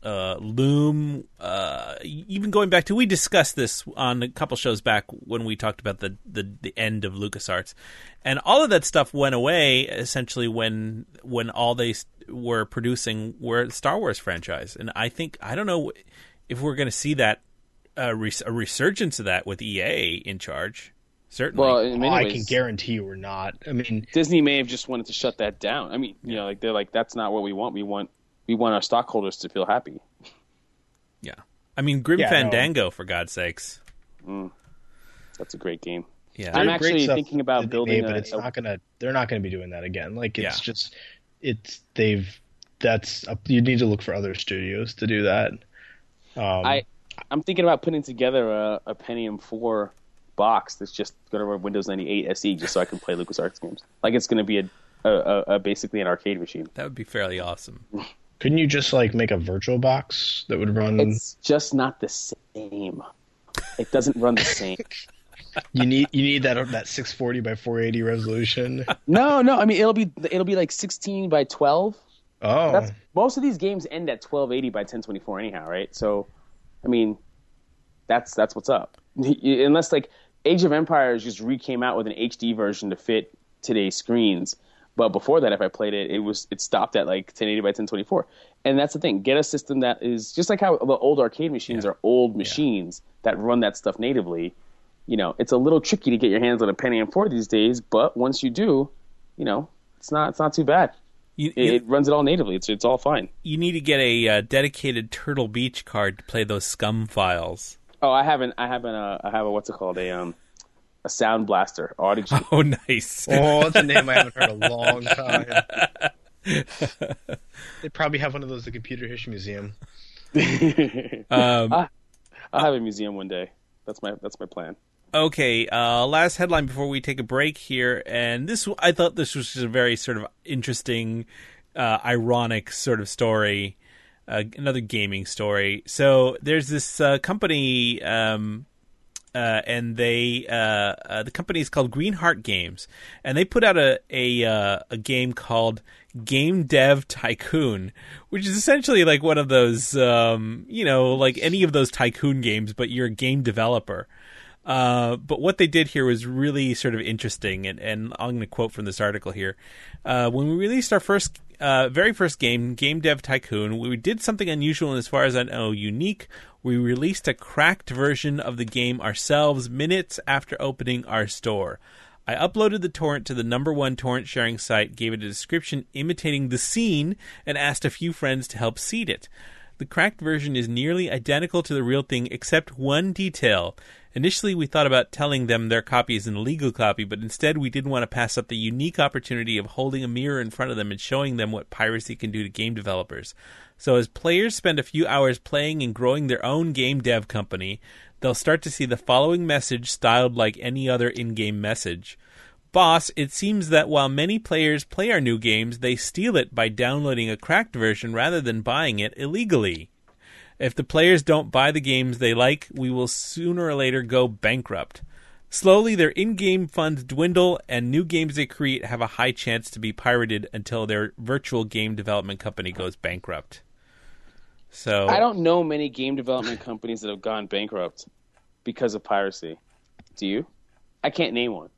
uh, Loom, uh, even going back to, we discussed this on a couple shows back when we talked about the, the, the end of LucasArts, and all of that stuff went away essentially when when all they were producing were the Star Wars franchise. And I think, I don't know if we're going to see that uh, res- a resurgence of that with E A in charge. Certainly. Well, in many Oh, I ways, can guarantee we're not. I mean, Disney may have just wanted to shut that down. I mean, you know, like they're like, that's not what we want. We want we want our stockholders to feel happy. Yeah. I mean, Grim Yeah, no. Fandango, for God's sakes. Mm. That's a great game. Yeah. I'm There's great actually stuff thinking about that they building made, but a- it's a- not gonna. They're not gonna be doing that again. Like it's Yeah. just, it's they've. That's you need to look for other studios to do that. Um, I I'm thinking about putting together a, a Pentium four box that's just going to run Windows ninety-eight S E just so I can play LucasArts games. Like it's going to be a, a, a, a basically an arcade machine. That would be fairly awesome. couldn't you just like make a virtual box that would run? It's just not the same. It doesn't run the same. You need you need that that six forty by four eighty resolution. No, no. I mean, it'll be it'll be like sixteen by twelve. Oh, That's most of these games end at twelve eighty by ten twenty-four anyhow, right? So, I mean, that's that's what's up. Unless like Age of Empires just re-came out with an H D version to fit today's screens, but before that, if I played it, it was it stopped at like ten eighty by ten twenty-four. And that's the thing: get a system that is just like how the old arcade machines Yeah. are old machines that run that stuff natively. You know, it's a little tricky to get your hands on a Pentium four these days, but once you do, you know, it's not it's not too bad. You, It, you, it runs it all natively. It's it's all fine. you need to get a uh, dedicated Turtle Beach card to play those scum files. Oh, I haven't. I haven't. Uh, I have a what's it called? A um, a Sound Blaster Audigy. Oh, nice. oh, that's a name I haven't heard in a long time. They probably have one of those at the Computer History Museum. Um, I'll have a museum one day. That's my that's my plan. Okay, uh, last headline before we take a break here, and this I thought this was just a very sort of interesting, uh, ironic sort of story, uh, another gaming story. So there's this uh, company, um, uh, and they uh, uh, the company is called Greenheart Games, and they put out a a uh, a game called Game Dev Tycoon, which is essentially like one of those, um, you know, like any of those tycoon games, but you're a game developer. Uh, but what they did here was really sort of interesting, and, and I'm going to quote from this article here. Uh, when we released our first, uh, very first game, Game Dev Tycoon, we did something unusual and, as far as I know, unique. We released a cracked version of the game ourselves minutes after opening our store. I uploaded the torrent to the number one torrent sharing site, gave it a description imitating the scene, and asked a few friends to help seed it. The cracked version is nearly identical to the real thing, except one detail. Initially, we thought about telling them their copy is an illegal copy, but instead we didn't want to pass up the unique opportunity of holding a mirror in front of them and showing them what piracy can do to game developers. So as players spend a few hours playing and growing their own game dev company, they'll start to see the following message styled like any other in-game message. Boss, it seems that while many players play our new games, they steal it by downloading a cracked version rather than buying it illegally. If the players don't buy the games they like, we will sooner or later go bankrupt. Slowly, their in-game funds dwindle, and new games they create have a high chance to be pirated until their virtual game development company goes bankrupt. So I don't know many game development companies that have gone bankrupt because of piracy. Do you? I can't name one.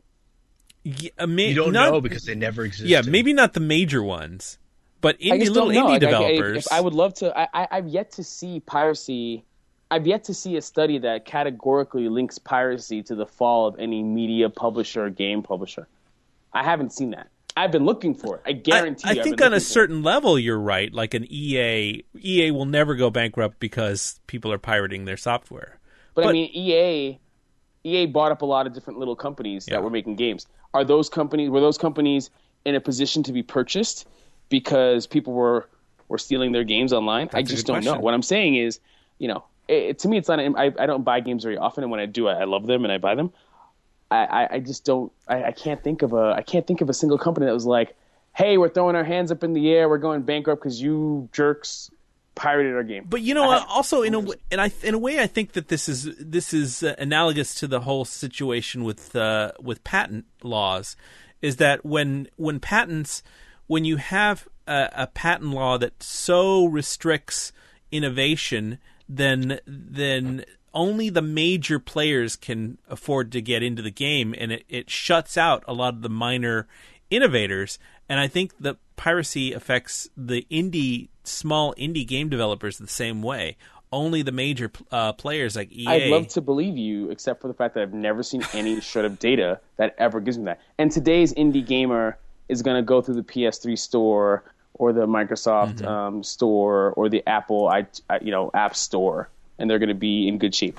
Yeah, uh, may, You don't not, know because they never existed. Yeah, maybe not the major ones, but I indie just little don't know. indie Like, I- developers. if I would love to. I, I, I've yet to see piracy. I've yet to see a study that categorically links piracy to the fall of any media publisher or game publisher. I haven't seen that. I've been looking for it. I guarantee. I, I you I've think been on a looking for it. certain level, you're right. Like an E A, E A will never go bankrupt because people are pirating their software. But, I But- mean, E A, E A bought up a lot of different little companies Yeah. that were making games. Are those companies? Were those companies in a position to be purchased because people were were stealing their games online? I That's a just good don't know. question. What I'm saying is, you know, it, to me, it's not. I, I don't buy games very often, and when I do, I, I love them and I buy them. I, I, I just don't. I, I can't think of a. I can't think of a single company that was like, "Hey, we're throwing our hands up in the air. We're going bankrupt because you jerks pirated our game." But you know, I- uh, also in a w- and I in a way, I think that this is this is uh, analogous to the whole situation with uh, with patent laws. Is that when when patents when you have a, a patent law that so restricts innovation, then then only the major players can afford to get into the game, and it, it shuts out a lot of the minor innovators. And I think that piracy affects the indie, small indie game developers the same way. Only the major uh, players like E A. I'd love to believe you, except for the fact that I've never seen any shred of data that ever gives me that. And today's indie gamer is going to go through the P S three store or the Microsoft mm-hmm. um, store or the Apple, I, I, you know, App Store, and they're going to be in good shape.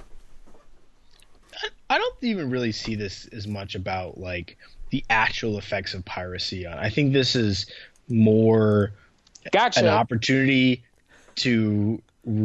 I don't even really see this as much about like the actual effects of piracy on. I think this is more gotcha. an opportunity to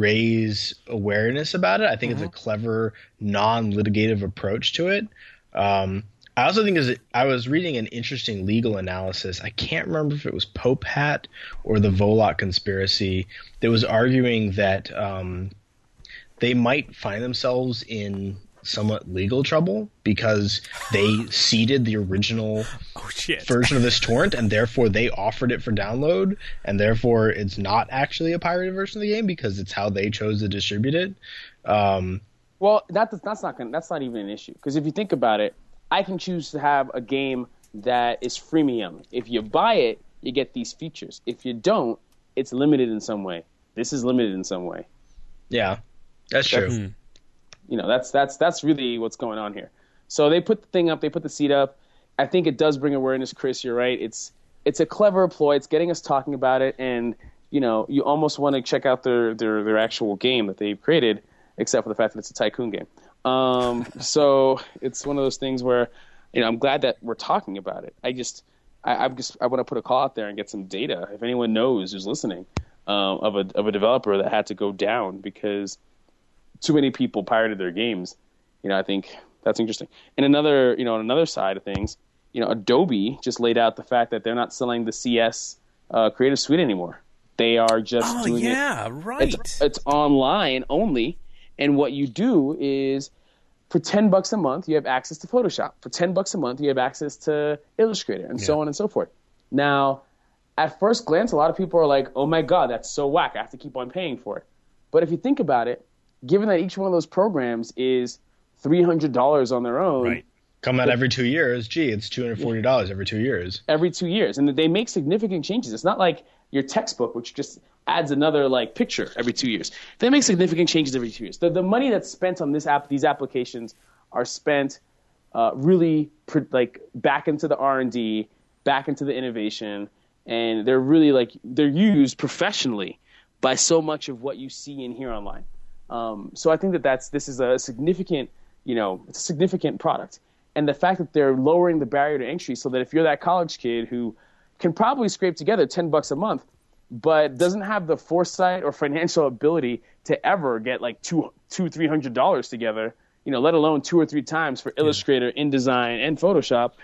raise awareness about it. I think mm-hmm. it's a clever, non-litigative approach to it. Um, I also think is I was reading an interesting legal analysis. I can't remember if it was Pope Hat or the Volok conspiracy that was arguing that um, they might find themselves in somewhat legal trouble because they seeded the original oh, shit. version of this torrent, and therefore they offered it for download, and therefore it's not actually a pirated version of the game because it's how they chose to distribute it. Um, well, that, that's not gonna, that's not even an issue, because if you think about it, I can choose to have a game that is freemium. If you buy it, you get these features. If you don't, it's limited in some way. This is limited in some way. Yeah, that's true. That's, You know, that's that's that's really what's going on here. So they put the thing up, they put the seed up. I think it does bring awareness, Chris. You're right. It's it's a clever ploy. It's getting us talking about it, and you know, you almost want to check out their their their actual game that they've created, except for the fact that it's a tycoon game. Um, so it's one of those things where, you know, I'm glad that we're talking about it. I just I, I'm just I want to put a call out there and get some data. If anyone knows who's listening, um, of a of a developer that had to go down because too many people pirated their games, you know, I think that's interesting. And another, you know, on another side of things, you know, Adobe just laid out the fact that they're not selling the C S uh, Creative Suite anymore. They are just oh, doing yeah, it. right. It's, it's online only, and what you do is for ten bucks a month you have access to Photoshop. For ten bucks a month you have access to Illustrator, and yeah. so on and so forth. Now, at first glance, a lot of people are like, "Oh my God, that's so whack! I have to keep on paying for it." But if you think about it, given that each one of those programs is three hundred dollars on their own. Right. Come out every two years. Gee, it's two hundred forty dollars every two years. Every two years. And they make significant changes. It's not like your textbook, which just adds another like picture every two years. They make significant changes every two years. The, the money that's spent on this app, these applications are spent uh, really pr- like back into the R and D, back into the innovation, and they're really like they're used professionally by so much of what you see and hear online. Um, so I think that that's this is a significant, you know, it's a significant product. And the fact that they're lowering the barrier to entry so that if you're that college kid who can probably scrape together ten bucks a month, but doesn't have the foresight or financial ability to ever get like two, two, three hundred dollars together, you know, let alone two or three times for Illustrator, yeah. InDesign, and Photoshop,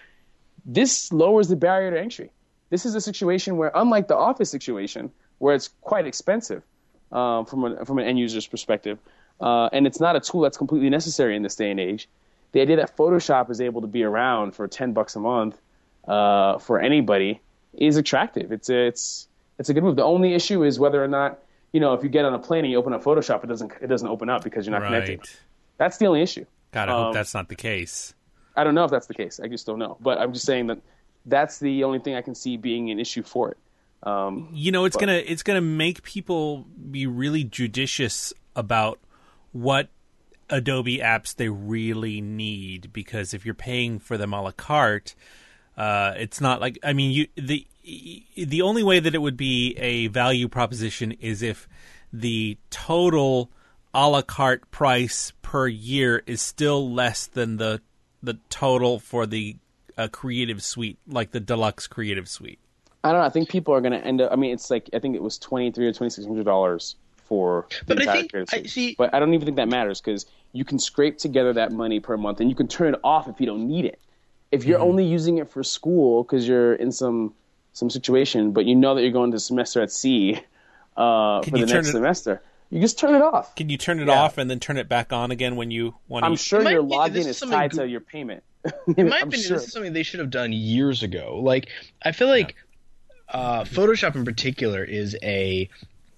this lowers the barrier to entry. This is a situation where, unlike the Office situation, where it's quite expensive um, from a, from an end user's perspective, uh, and it's not a tool that's completely necessary in this day and age. The idea that Photoshop is able to be around for ten bucks a month uh, for anybody is attractive. It's a, it's it's a good move. The only issue is whether or not, you know, if you get on a plane and you open up Photoshop, it doesn't it doesn't open up because you're not right. connected. That's the only issue. God, I um, hope that's not the case. I don't know if that's the case. I just don't know. But I'm just saying that that's the only thing I can see being an issue for it. Um, you know, it's but, gonna it's gonna make people be really judicious about what Adobe apps they really need, because if you're paying for them a la carte, uh, it's not like I mean you the the only way that it would be a value proposition is if the total a la carte price per year is still less than the the total for the uh, Creative Suite, like the deluxe Creative Suite. I don't know. I think people are going to end up. I mean, it's like I think it was twenty three or twenty six hundred dollars for the but entire I think, Creative Suite. I, see, but I don't even think that matters because you can scrape together that money per month, and you can turn it off if you don't need it. If you're mm-hmm. only using it for school because you're in some some situation, but you know that you're going to semester at sea uh, for the next it, semester, you just turn it off. Can you turn it yeah. off and then turn it back on again when you want to? I'm sure your be, login is tied go- to your payment. In my I'm opinion, sure. this is something they should have done years ago. Like, I feel like uh, Photoshop in particular is a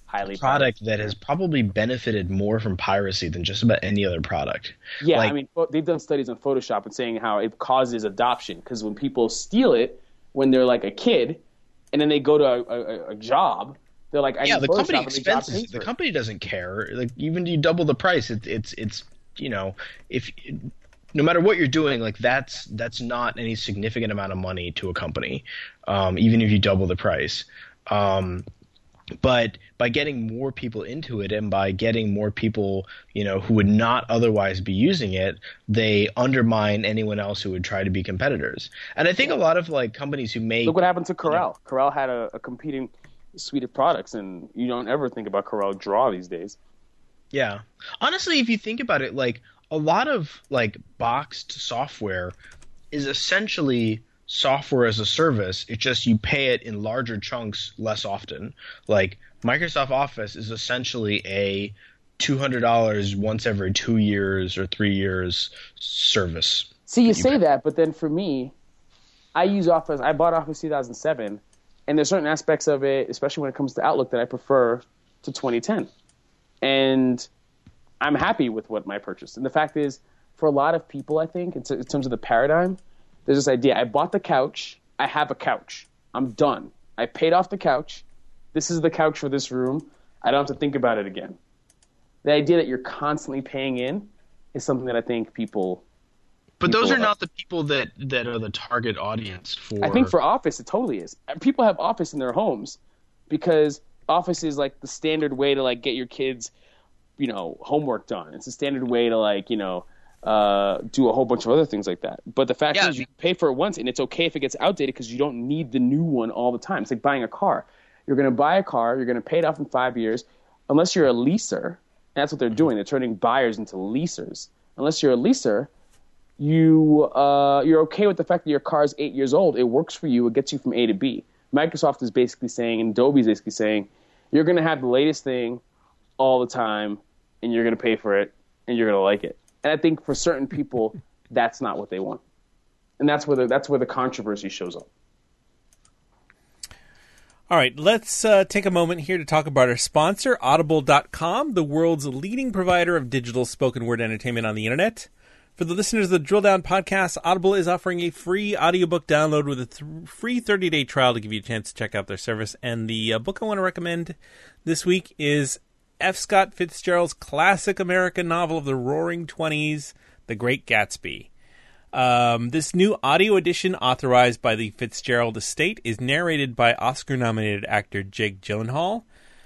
highly product pirated. that has probably benefited more from piracy than just about any other product. Yeah, Like- I mean, pho- they've done studies on Photoshop and saying how it causes adoption because when people steal it when they're like a kid, and then they go to a, a, a job, they're like, I yeah, need the Photoshop, company and the job expenses. pays The for it. company doesn't care. Like even you double the price, it's it's it's you know if no matter what you're doing, like that's that's not any significant amount of money to a company, um, even if you double the price. Um, but by getting more people into it and by getting more people, you know, who would not otherwise be using it, they undermine anyone else who would try to be competitors. And I think a lot of like companies who make Look what happened to Corel. Corel had a, a competing suite of products, and you don't ever think about Corel Draw these days. Yeah. Honestly, if you think about it, like a lot of like boxed software is essentially software as a service. It's just you pay it in larger chunks less often. Like Microsoft Office is essentially a two hundred dollars once every two years or three years service. See, you say that, but then for me, I use Office. I bought Office two thousand seven, and there's certain aspects of it, especially when it comes to Outlook, that I prefer to twenty ten. And I'm happy with what my purchase. And the fact is, for a lot of people, I think, in, in terms of the paradigm, there's this idea. I bought the couch. I have a couch. I'm done. I paid off the couch. This is the couch for this room. I don't have to think about it again. The idea that you're constantly paying in is something that I think people... But those people are not the people that, that are the target audience for... I think for Office, it totally is. People have Office in their homes because Office is like the standard way to like get your kids, you know, homework done. It's a standard way to like, you know, uh, do a whole bunch of other things like that. But the fact Yeah, is, you pay for it once, and it's okay if it gets outdated because you don't need the new one all the time. It's like buying a car. You're going to buy a car. You're going to pay it off in five years, unless you're a leaser. And that's what they're doing. They're turning buyers into leasers. Unless you're a leaser, you uh, you're okay with the fact that your car is eight years old. It works for you. It gets you from A to B. Microsoft is basically saying, and Adobe is basically saying, you're going to have the latest thing all the time, and you're going to pay for it, and you're going to like it. And I think for certain people, that's not what they want, and that's where the, that's where the controversy shows up. All right, let's uh, take a moment here to talk about our sponsor, Audible dot com, the world's leading provider of digital spoken word entertainment on the internet. For the listeners of the Drill Down podcast, Audible is offering a free audiobook download with a th- free thirty-day trial to give you a chance to check out their service. And the uh, book I want to recommend this week is F. Scott Fitzgerald's classic American novel of the Roaring Twenties, The Great Gatsby. Um, this new audio edition, authorized by the Fitzgerald estate, is narrated by Oscar-nominated actor Jake Gyllenhaal.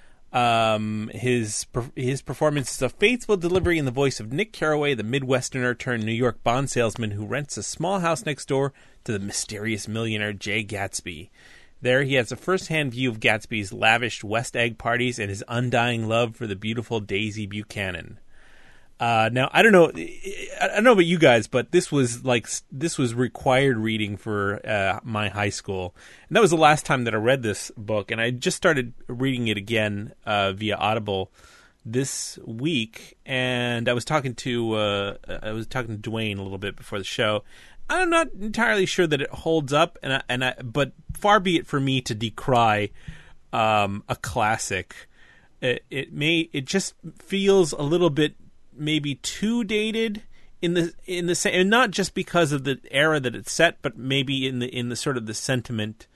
Um, his his performance is a faithful delivery in the voice of Nick Carraway, the Midwesterner turned New York bond salesman who rents a small house next door to the mysterious millionaire Jay Gatsby. There, he has a first-hand view of Gatsby's lavish West Egg parties and his undying love for the beautiful Daisy Buchanan. Uh, now, I don't know, I don't know about you guys, but this was like this was required reading for uh, my high school, and that was the last time that I read this book. And I just started reading it again uh, via Audible this week, and I was talking to uh, I was talking to Dwayne a little bit before the show. I'm not entirely sure that it holds up, and I, and I, but far be it for me to decry um, a classic. It, it may it just feels a little bit maybe too dated in the in the and not just because of the era that it's set, but maybe in the in the sort of the sentiment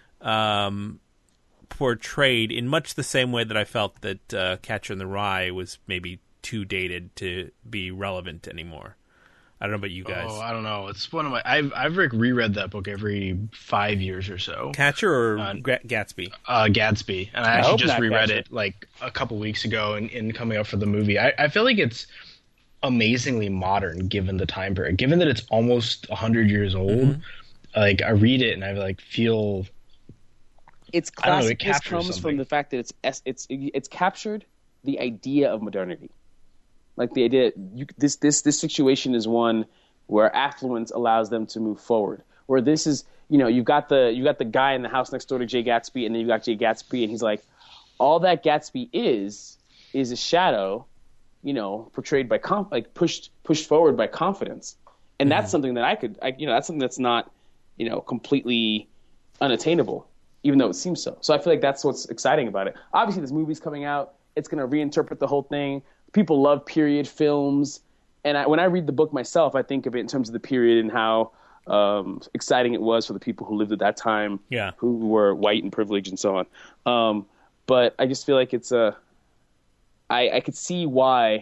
um, portrayed in much the same way that I felt that uh, Catcher in the Rye was maybe too dated to be relevant anymore. I don't know about you guys. Oh, I don't know. It's one of my. I've I've like reread that book every five years or so. Catcher or Uh, Ga- Gatsby? Uh, Gatsby, and I, I actually hope just not reread Catcher. it like a couple weeks ago, and in, in coming up for the movie. I, I feel like it's amazingly modern given the time period, given that it's almost a hundred years old. Mm-hmm. Like I read it and I like feel. Its I don't know, it classicness captures comes something. from the fact that it's es- it's it's captured the idea of modernity, like the idea you, this this this situation is one where affluence allows them to move forward. Where this is, you know, you've got the you got the guy in the house next door to Jay Gatsby, and then you got Jay Gatsby, and he's like, all that Gatsby is is a shadow, you know, portrayed by conf- like pushed pushed forward by confidence, and that's something that I could, I, you know, that's something that's not, you know, completely unattainable. even though it seems so. So I feel like that's what's exciting about it. Obviously, this movie's coming out. It's going to reinterpret the whole thing. People love period films. And I, when I read the book myself, I think of it in terms of the period and how um, exciting it was for the people who lived at that time, yeah. who were white and privileged and so on. Um, but I just feel like it's a – I, I could see why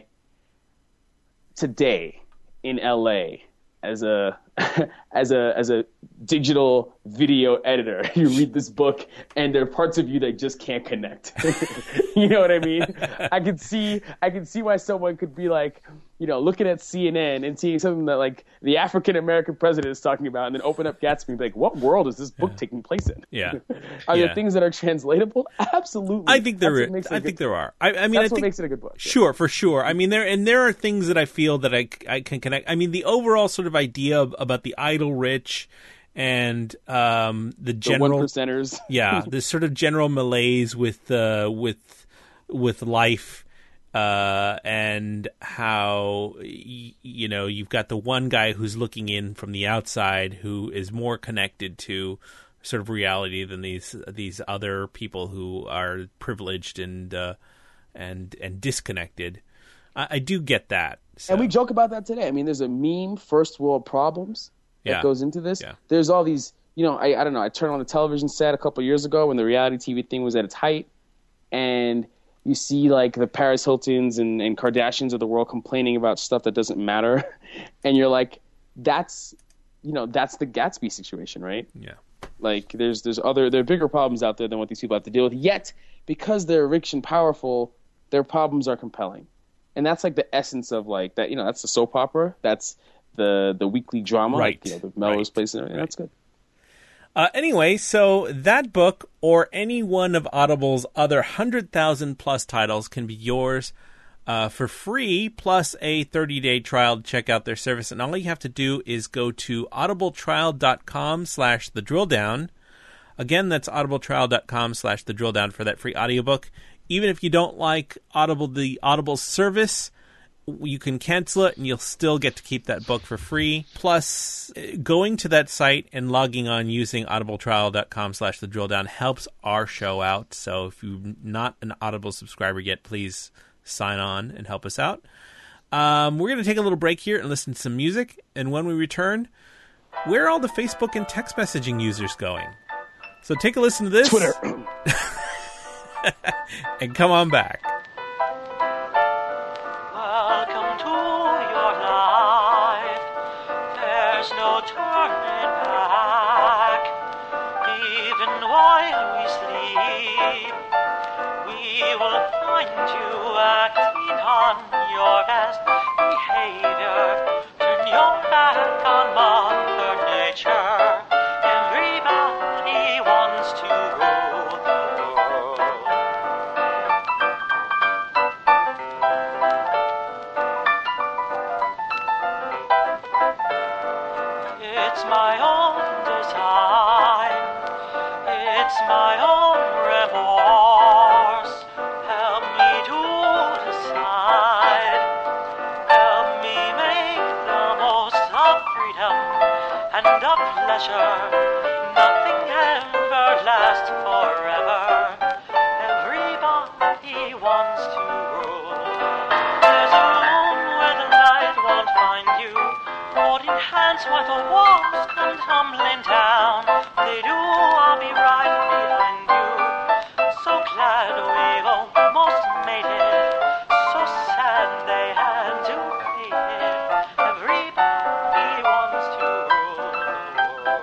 today in L A as a as a as a digital video editor, you read this book and there are parts of you that just can't connect. You know what I mean? I could see I could see why someone could be like, you know, looking at C N N and seeing something that like the African American president is talking about, and then open up Gatsby and be like, what world is this book yeah. taking place in? Yeah. Are yeah. there things that are translatable? Absolutely. I think there is. I think there are. I, I mean, that's I what think, makes it a good book. Yeah. Sure, for sure. I mean, there and there are things that I feel that I, I can connect. I mean, the overall sort of idea of, about the idle rich and um, the general the one percenters. yeah, this sort of general malaise with uh, with with life. Uh, and how, y- you know, you've got the one guy who's looking in from the outside who is more connected to sort of reality than these these other people who are privileged and uh, and and disconnected. I, I do get that. So. And we joke about that today. I mean, there's a meme, first world problems, that yeah. goes into this. Yeah. There's all these, you know, I, I don't know, I turned on the television set a couple of years ago when the reality T V thing was at its height, and you see like the Paris Hiltons and, and Kardashians of the world complaining about stuff that doesn't matter. And you're like, that's, you know, that's the Gatsby situation, right? Yeah. Like there's, there's other, there are bigger problems out there than what these people have to deal with. Yet, because they're rich and powerful, their problems are compelling. And that's like the essence of like that, you know, that's the soap opera. That's the, the weekly drama. Right. Like, you know, the Melrose right. Place and everything. Right. That's good. Uh, anyway, so that book or any one of Audible's other one hundred thousand plus titles can be yours uh, for free, plus a thirty-day trial to check out their service. And all you have to do is go to audibletrial.com slash the drill down. Again, that's audibletrial.com slash the drill down for that free audiobook. Even if you don't like Audible, the Audible service, you can cancel it and you'll still get to keep that book for free. Plus, going to that site and logging on using audibletrial.com slash the drill down helps our show out. So if you're not an Audible subscriber yet, please sign on and help us out. Um, we're going to take a little break here and listen to some music. And when we return, where are all the Facebook and text messaging users going? So take a listen to this. Twitter. And come on back. Welcome to your life. There's no turning back. Even while we sleep, we will find you acting on your best behavior. Turn your back on Mother Nature. Everybody wants to rule the world. It's my own design. It's my own remorse. Help me to decide. Help me make the most of freedom and of pleasure. Nothing ever lasts forever. Everybody wants to rule. There's a room where the light won't find you. Holding hands while the walls come tumbling down. They do, I'll be right behind you. So glad we almost made it. So sad they had to hate it. Everybody wants to rule the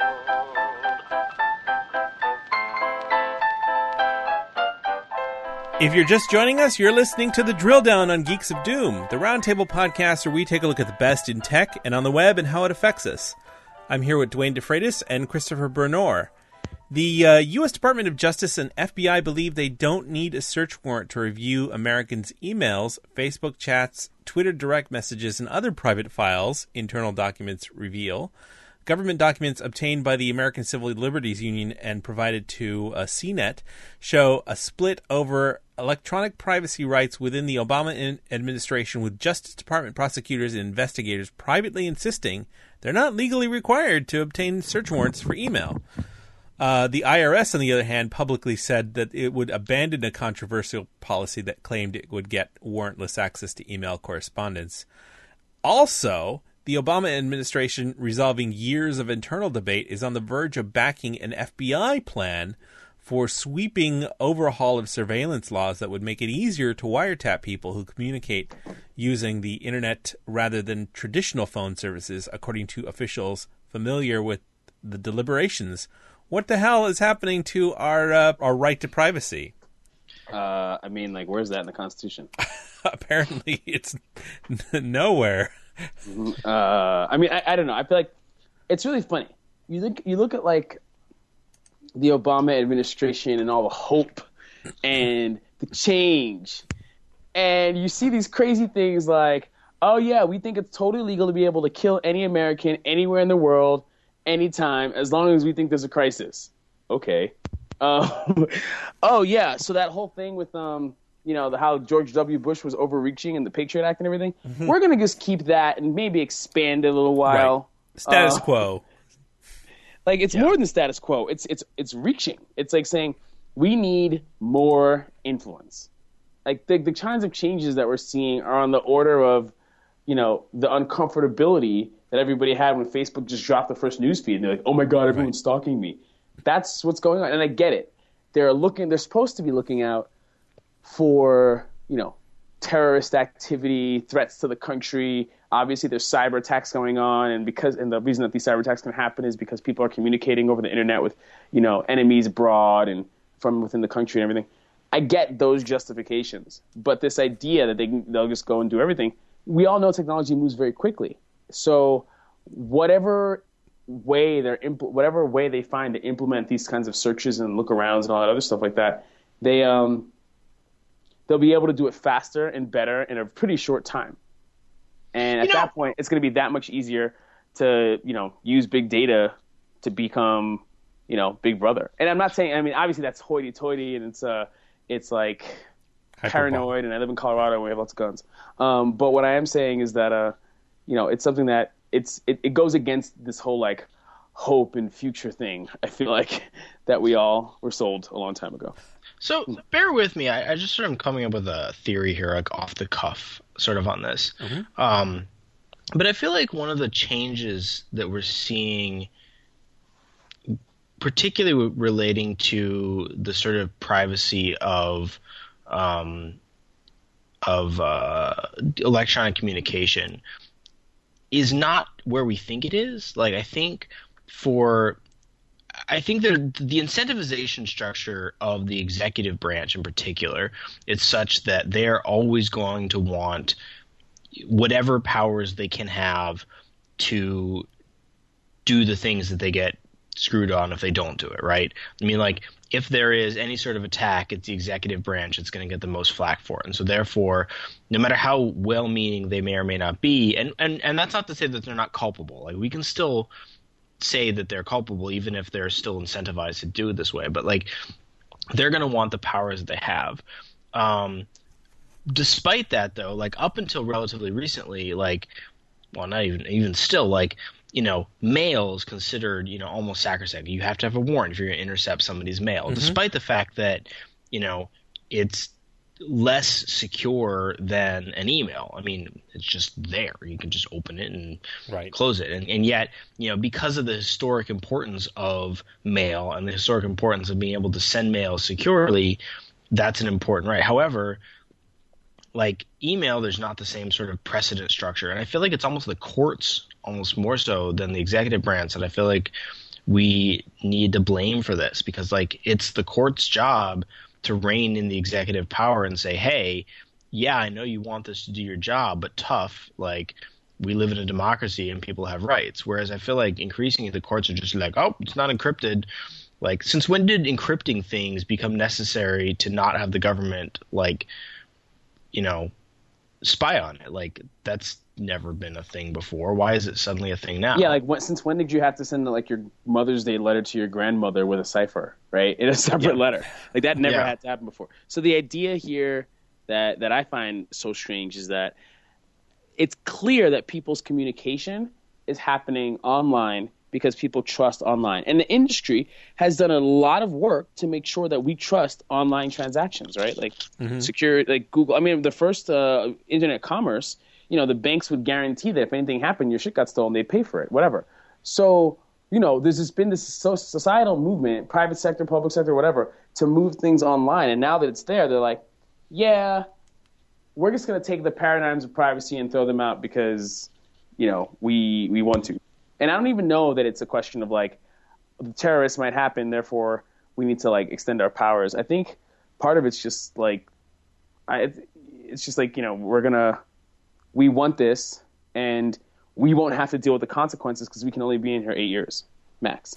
world. If you're just joining us, you're listening to The Drill Down on Geeks of Doom, the roundtable podcast where we take a look at the best in tech and on the web and how it affects us. I'm here with Dwayne DeFreitas and Christopher Bernor. The uh, U S Department of Justice and F B I believe they don't need a search warrant to review Americans' emails, Facebook chats, Twitter direct messages, and other private files, internal documents reveal. Government documents obtained by the American Civil Liberties Union and provided to uh, C net show a split over electronic privacy rights within the Obama administration, with Justice Department prosecutors and investigators privately insisting they're not legally required to obtain search warrants for email. Uh, the I R S, on the other hand, publicly said that it would abandon a controversial policy that claimed it would get warrantless access to email correspondence. Also, the Obama administration, resolving years of internal debate, is on the verge of backing an F B I plan for sweeping overhaul of surveillance laws that would make it easier to wiretap people who communicate using the internet rather than traditional phone services, according to officials familiar with the deliberations. What the hell is happening to our uh, our right to privacy? Uh, I mean, like, where's that in the Constitution? Apparently, it's nowhere. Uh, I mean, I, I don't know. I feel like it's really funny. You look, you look at like the Obama administration and all the hope and the change, and you see these crazy things like, oh yeah, we think it's totally legal to be able to kill any American anywhere in the world, anytime, as long as we think there's a crisis. Okay. Um, oh yeah, so that whole thing with um. you know, the, how George W. Bush was overreaching in the Patriot Act and everything. Mm-hmm. We're going to just keep that and maybe expand it a little while. Right. Status uh, quo. Like, it's yeah. more than status quo. It's it's it's reaching. It's like saying, we need more influence. Like, the, the kinds of changes that we're seeing are on the order of, you know, the uncomfortability that everybody had when Facebook just dropped the first newsfeed. And they're like, oh my God, everyone's right. stalking me. That's what's going on. And I get it. They're looking, they're supposed to be looking out for, you know, terrorist activity, threats to the country. Obviously, there's cyber attacks going on, and because and the reason that these cyber attacks can happen is because people are communicating over the internet with, you know, enemies abroad and from within the country and everything. I get those justifications, but this idea that they can, they'll just go and do everything, we all know technology moves very quickly. So whatever way they're impl- whatever way they find to implement these kinds of searches and look-arounds and all that other stuff like that, they um. they'll be able to do it faster and better in a pretty short time. And at you know, that point, it's going to be that much easier to, you know, use big data to become, you know, Big Brother. And I'm not saying, I mean, obviously that's hoity-toity and it's uh, it's like paranoid, and I live in Colorado and we have lots of guns. Um, but what I am saying is that, uh, you know, it's something that it's it, it goes against this whole, like, hope and future thing, I feel like, that we all were sold a long time ago. So bear with me. I, I just sort of coming up with a theory here, like off the cuff, sort of on this. Mm-hmm. Um, but I feel like one of the changes that we're seeing, particularly relating to the sort of privacy of um, of uh, electronic communication, is not where we think it is. Like, I think for I think that the incentivization structure of the executive branch in particular, it's such that they're always going to want whatever powers they can have to do the things that they get screwed on if they don't do it, right? I mean, like, if there is any sort of attack, it's the executive branch that's going to get the most flack for it. And so therefore, no matter how well-meaning they may or may not be, and, and, and that's not to say that they're not culpable. Like, we can still say that they're culpable even if they're still incentivized to do it this way, but like, they're going to want the powers that they have. Um, despite that, though, like, up until relatively recently, like, well, not even even still, like, you know, mail is considered, you know, almost sacrosanct. You have to have a warrant if you're going to intercept somebody's mail, mm-hmm. despite the fact that, you know, it's less secure than an email. I mean, it's just there. You can just open it and right. close it. And, and yet, you know, because of the historic importance of mail and the historic importance of being able to send mail securely, that's an important right. However, like email, there's not the same sort of precedent structure. And I feel like it's almost the courts, almost more so than the executive branch, that I feel like we need to blame for this, because like, it's the court's job to rein in the executive power and say, hey, yeah, I know you want this to do your job, but tough, like, we live in a democracy and people have rights. Whereas I feel like increasingly the courts are just like, oh, it's not encrypted. Like, since when did encrypting things become necessary to not have the government, like, you know, spy on it? Like, that's never been a thing before. Why is it suddenly a thing now? Yeah, like, when, since when did you have to send, like, your Mother's Day letter to your grandmother with a cipher, right? In a separate yeah. letter. Like, that never yeah. had to happen before. So the idea here that, that I find so strange is that it's clear that people's communication is happening online because people trust online. And the industry has done a lot of work to make sure that we trust online transactions, right? Like mm-hmm. secure, like Google. I mean, the first uh, internet commerce, you know, the banks would guarantee that if anything happened, your shit got stolen, they'd pay for it, whatever. So, you know, there's just been this societal movement, private sector, public sector, whatever, to move things online. And now that it's there, they're like, yeah, we're just going to take the paradigms of privacy and throw them out because, you know, we we want to. And I don't even know that it's a question of like the terrorists might happen, therefore we need to like extend our powers. I think part of it's just like, I, it's just like, you know, we're going to, we want this and we won't have to deal with the consequences because we can only be in here eight years max.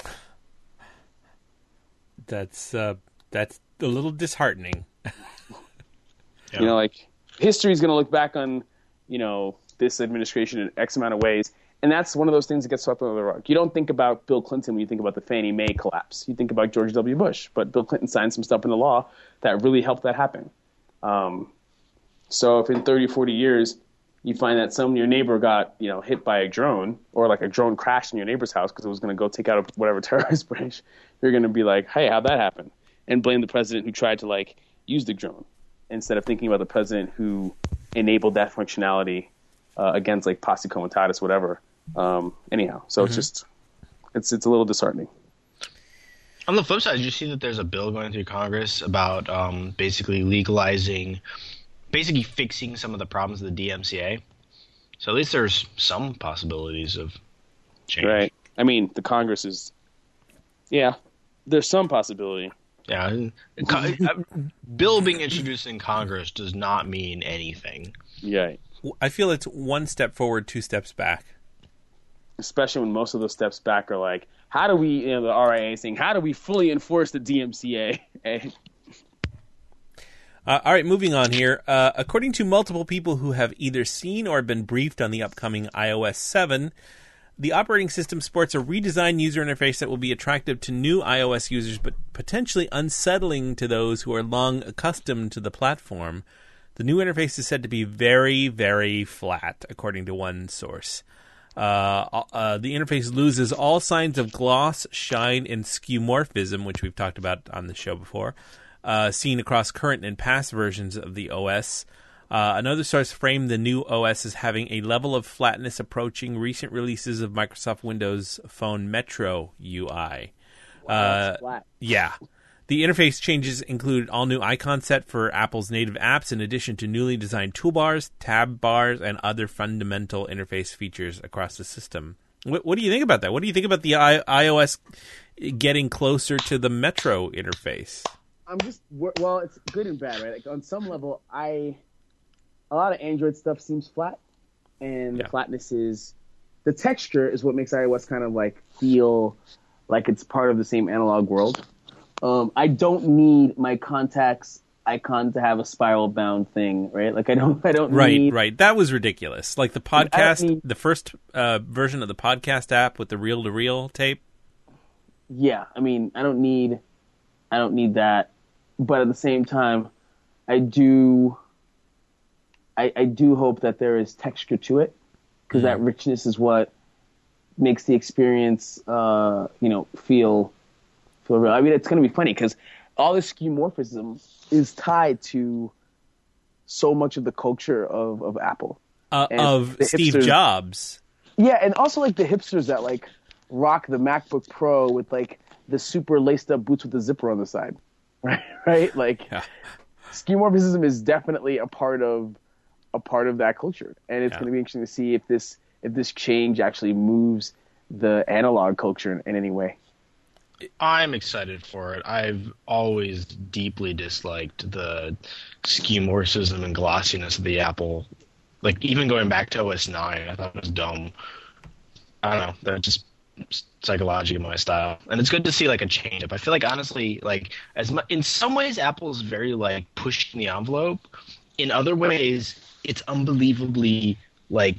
That's, uh, that's a little disheartening. Yeah. You know, like history is going to look back on, you know, this administration in X amount of ways. And that's one of those things that gets swept under the rug. You don't think about Bill Clinton when you think about the Fannie Mae collapse. You think about George W. Bush. But Bill Clinton signed some stuff into law that really helped that happen. Um, so if in thirty, forty years you find that some your neighbor got, you know, hit by a drone or like a drone crashed in your neighbor's house because it was going to go take out whatever terrorist branch, you're going to be like, hey, how'd that happen? And blame the president who tried to like use the drone instead of thinking about the president who enabled that functionality uh, against like posse comitatus, whatever. Um, anyhow, so mm-hmm. it's just it's it's a little disheartening. On the flip side, did you see that there's a bill going through Congress about um, basically legalizing, basically fixing some of the problems of the D M C A? So at least there's some possibilities of change. Right. I mean, the Congress is, yeah, there's some possibility. Yeah. A bill being introduced in Congress does not mean anything. Yeah. I feel it's one step forward, two steps back. Especially when most of those steps back are like, how do we, you know, the R I A saying, how do we fully enforce the D M C A? uh, all right, moving on here. Uh, according to multiple people who have either seen or been briefed on the upcoming i O S seven, the operating system sports a redesigned user interface that will be attractive to new iOS users, but potentially unsettling to those who are long accustomed to the platform. The new interface is said to be very, very flat, according to one source. Uh, uh, the interface loses all signs of gloss, shine, and skeuomorphism, which we've talked about on the show before, uh, seen across current and past versions of the O S. Uh, another source framed the new O S as having a level of flatness approaching recent releases of Microsoft Windows Phone Metro U I. Wow, uh, flat. Yeah. The interface changes include all new icon set for Apple's native apps, in addition to newly designed toolbars, tab bars, and other fundamental interface features across the system. What, what do you think about that? What do you think about the I- iOS getting closer to the Metro interface? I'm just well, it's good and bad, right? Like on some level, I a lot of Android stuff seems flat, and the yeah. flatness is the texture is what makes iOS kind of like feel like it's part of the same analog world. Um, I don't need my contacts icon to have a spiral bound thing, right? Like I don't, I don't right, need... right. That was ridiculous. Like the podcast, need... the first uh, version of the podcast app with the reel to reel tape. Yeah, I mean, I don't need, I don't need that, but at the same time, I do, I, I do hope that there is texture to it, because mm. that richness is what makes the experience, uh, you know, feel. feel real. I mean, it's going to be funny because all this skeuomorphism is tied to so much of the culture of, of Apple. Uh, of Steve hipsters, Jobs. Yeah, and also like the hipsters that like rock the MacBook Pro with like the super laced up boots with the zipper on the side. Right? Right? Like yeah. skeuomorphism is definitely a part of a part of that culture. And it's yeah. going to be interesting to see if this if this change actually moves the analog culture in, in any way. I'm excited for it. I've always deeply disliked the skeuomorphism and glossiness of the Apple. Like, even going back to O S nine, I thought it was dumb. I don't know. That just psychologically my style. And it's good to see, like, a change up. I feel like, honestly, like, as mu- in some ways, Apple's very, like, pushing the envelope. In other ways, it's unbelievably, like,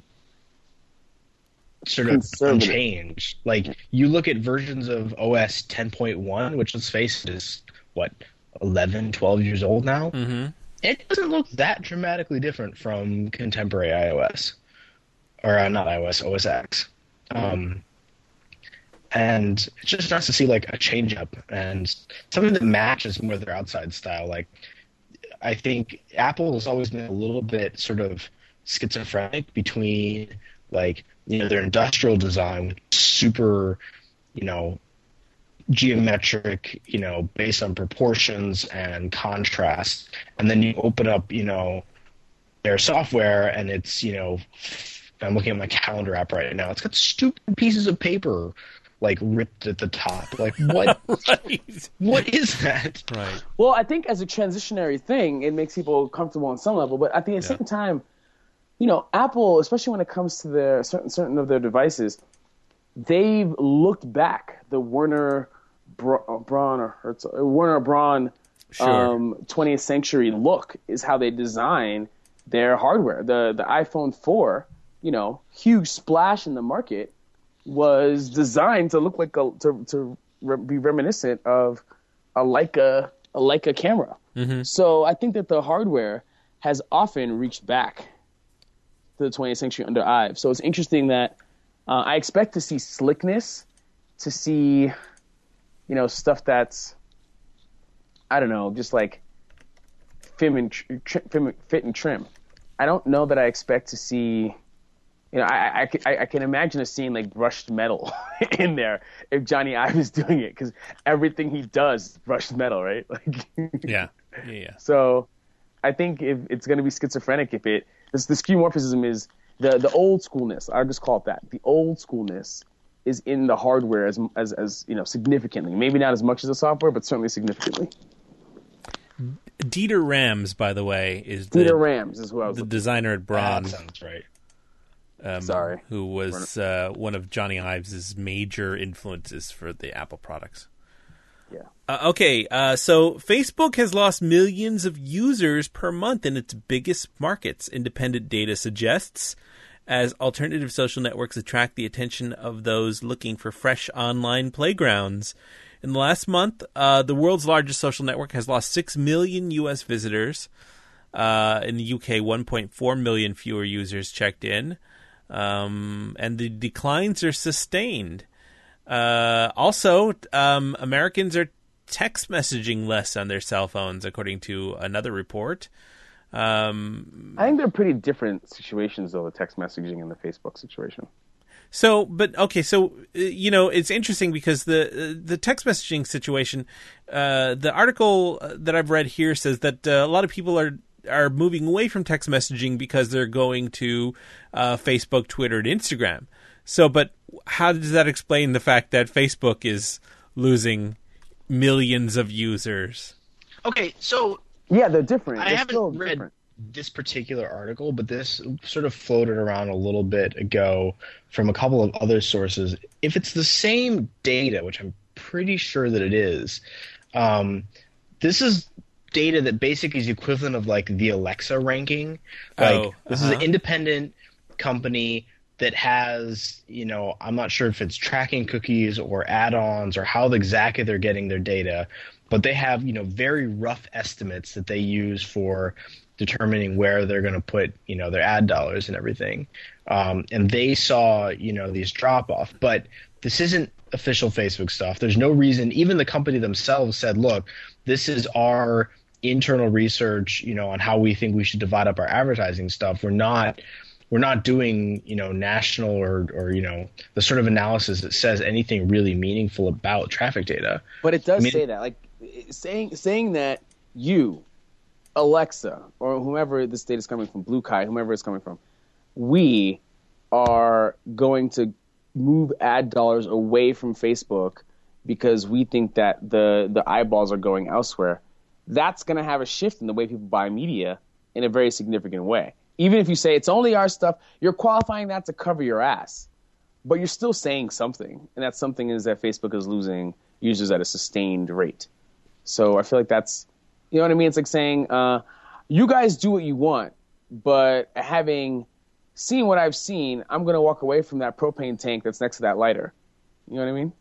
sort of unchanged. Like, you look at versions of O S ten point one, which, let's face it, is, what, eleven, twelve years old now? Mm-hmm. It doesn't look that dramatically different from contemporary iOS. Or, uh, not iOS, O S X. Um, And it's just nice to see like a change up and something that matches more their outside style. Like, I think Apple has always been a little bit sort of schizophrenic between like, you know, their industrial design, super, you know, geometric, you know, based on proportions and contrast. And then you open up, you know, their software and it's, you know, I'm looking at my calendar app right now. It's got stupid pieces of paper like ripped at the top. Like what? Right. What is that? Right. Well, I think as a transitionary thing, it makes people comfortable on some level. But at the Yeah. same time, you know, Apple, especially when it comes to their certain certain of their devices, they've looked back. The Werner Bra- Braun or Hertz, Werner Braun Sure. um, twentieth century look is how they design their hardware. The the iPhone four, you know, huge splash in the market, was designed to look like a to to re- be reminiscent of a Leica a Leica camera. Mm-hmm. So I think that the hardware has often reached back to the twentieth century under Ives. So it's interesting that uh, I expect to see slickness, to see, you know, stuff that's, I don't know, just like film and tr- tr- film, fit and trim. I don't know that I expect to see, you know, I, I, I, I can imagine a scene like brushed metal in there if Johnny Ive is doing it, because everything he does is brushed metal, right? Like, Yeah. Yeah. Yeah. so I think if it's going to be schizophrenic, if it this the skeuomorphism is the the old schoolness. I'll just call it that. The old schoolness is in the hardware as as as you know significantly. Maybe not as much as the software, but certainly significantly. Dieter Rams, by the way, is the, Dieter Rams is who I was. the looking designer at Braun, That sounds right. um, Sorry. who was uh, one of Johnny Ives' major influences for the Apple products. Yeah. Uh, okay, uh, so Facebook has lost millions of users per month in its biggest markets, independent data suggests, as alternative social networks attract the attention of those looking for fresh online playgrounds. In the last month, uh, the world's largest social network has lost six million U S visitors. Uh, in the U K, one point four million fewer users checked in. Um, and the declines are sustained. Uh, also, um, Americans are text messaging less on their cell phones, according to another report. Um, I think they're pretty different situations, though, the text messaging and the Facebook situation. So, but okay, so uh, you know, it's interesting because the uh, the text messaging situation, uh, the article that I've read here says that uh, a lot of people are are moving away from text messaging because they're going to uh, Facebook, Twitter, and Instagram. So, but how does that explain the fact that Facebook is losing millions of users? Okay, so Yeah, they're different. I They're haven't still read different. this particular article, but this sort of floated around a little bit ago from a couple of other sources. If it's the same data, which I'm pretty sure that it is, um, this is data that basically is the equivalent of like the Alexa ranking. Like Oh, this is uh-huh. an independent company that has, you know, I'm not sure if it's tracking cookies or add-ons or how exactly they're getting their data, but they have, you know, very rough estimates that they use for determining where they're going to put, you know, their ad dollars and everything. Um, and they saw, you know, these drop off, but this isn't official Facebook stuff. There's no reason, even the company themselves said, look, this is our internal research, you know, on how we think we should divide up our advertising stuff. We're not, we're not doing, you know, national or, or, you know, the sort of analysis that says anything really meaningful about traffic data. But it does I mean- say that, like saying saying that you, Alexa, or whomever this data is coming from, Blue Kai, whomever it's coming from, we are going to move ad dollars away from Facebook because we think that the the eyeballs are going elsewhere. That's going to have a shift in the way people buy media in a very significant way. Even if you say it's only our stuff, you're qualifying that to cover your ass. But you're still saying something, and that something is that Facebook is losing users at a sustained rate. So I feel like that's, you know what I mean? It's like saying, uh, you guys do what you want, but having seen what I've seen, I'm going to walk away from that propane tank that's next to that lighter. You know what I mean?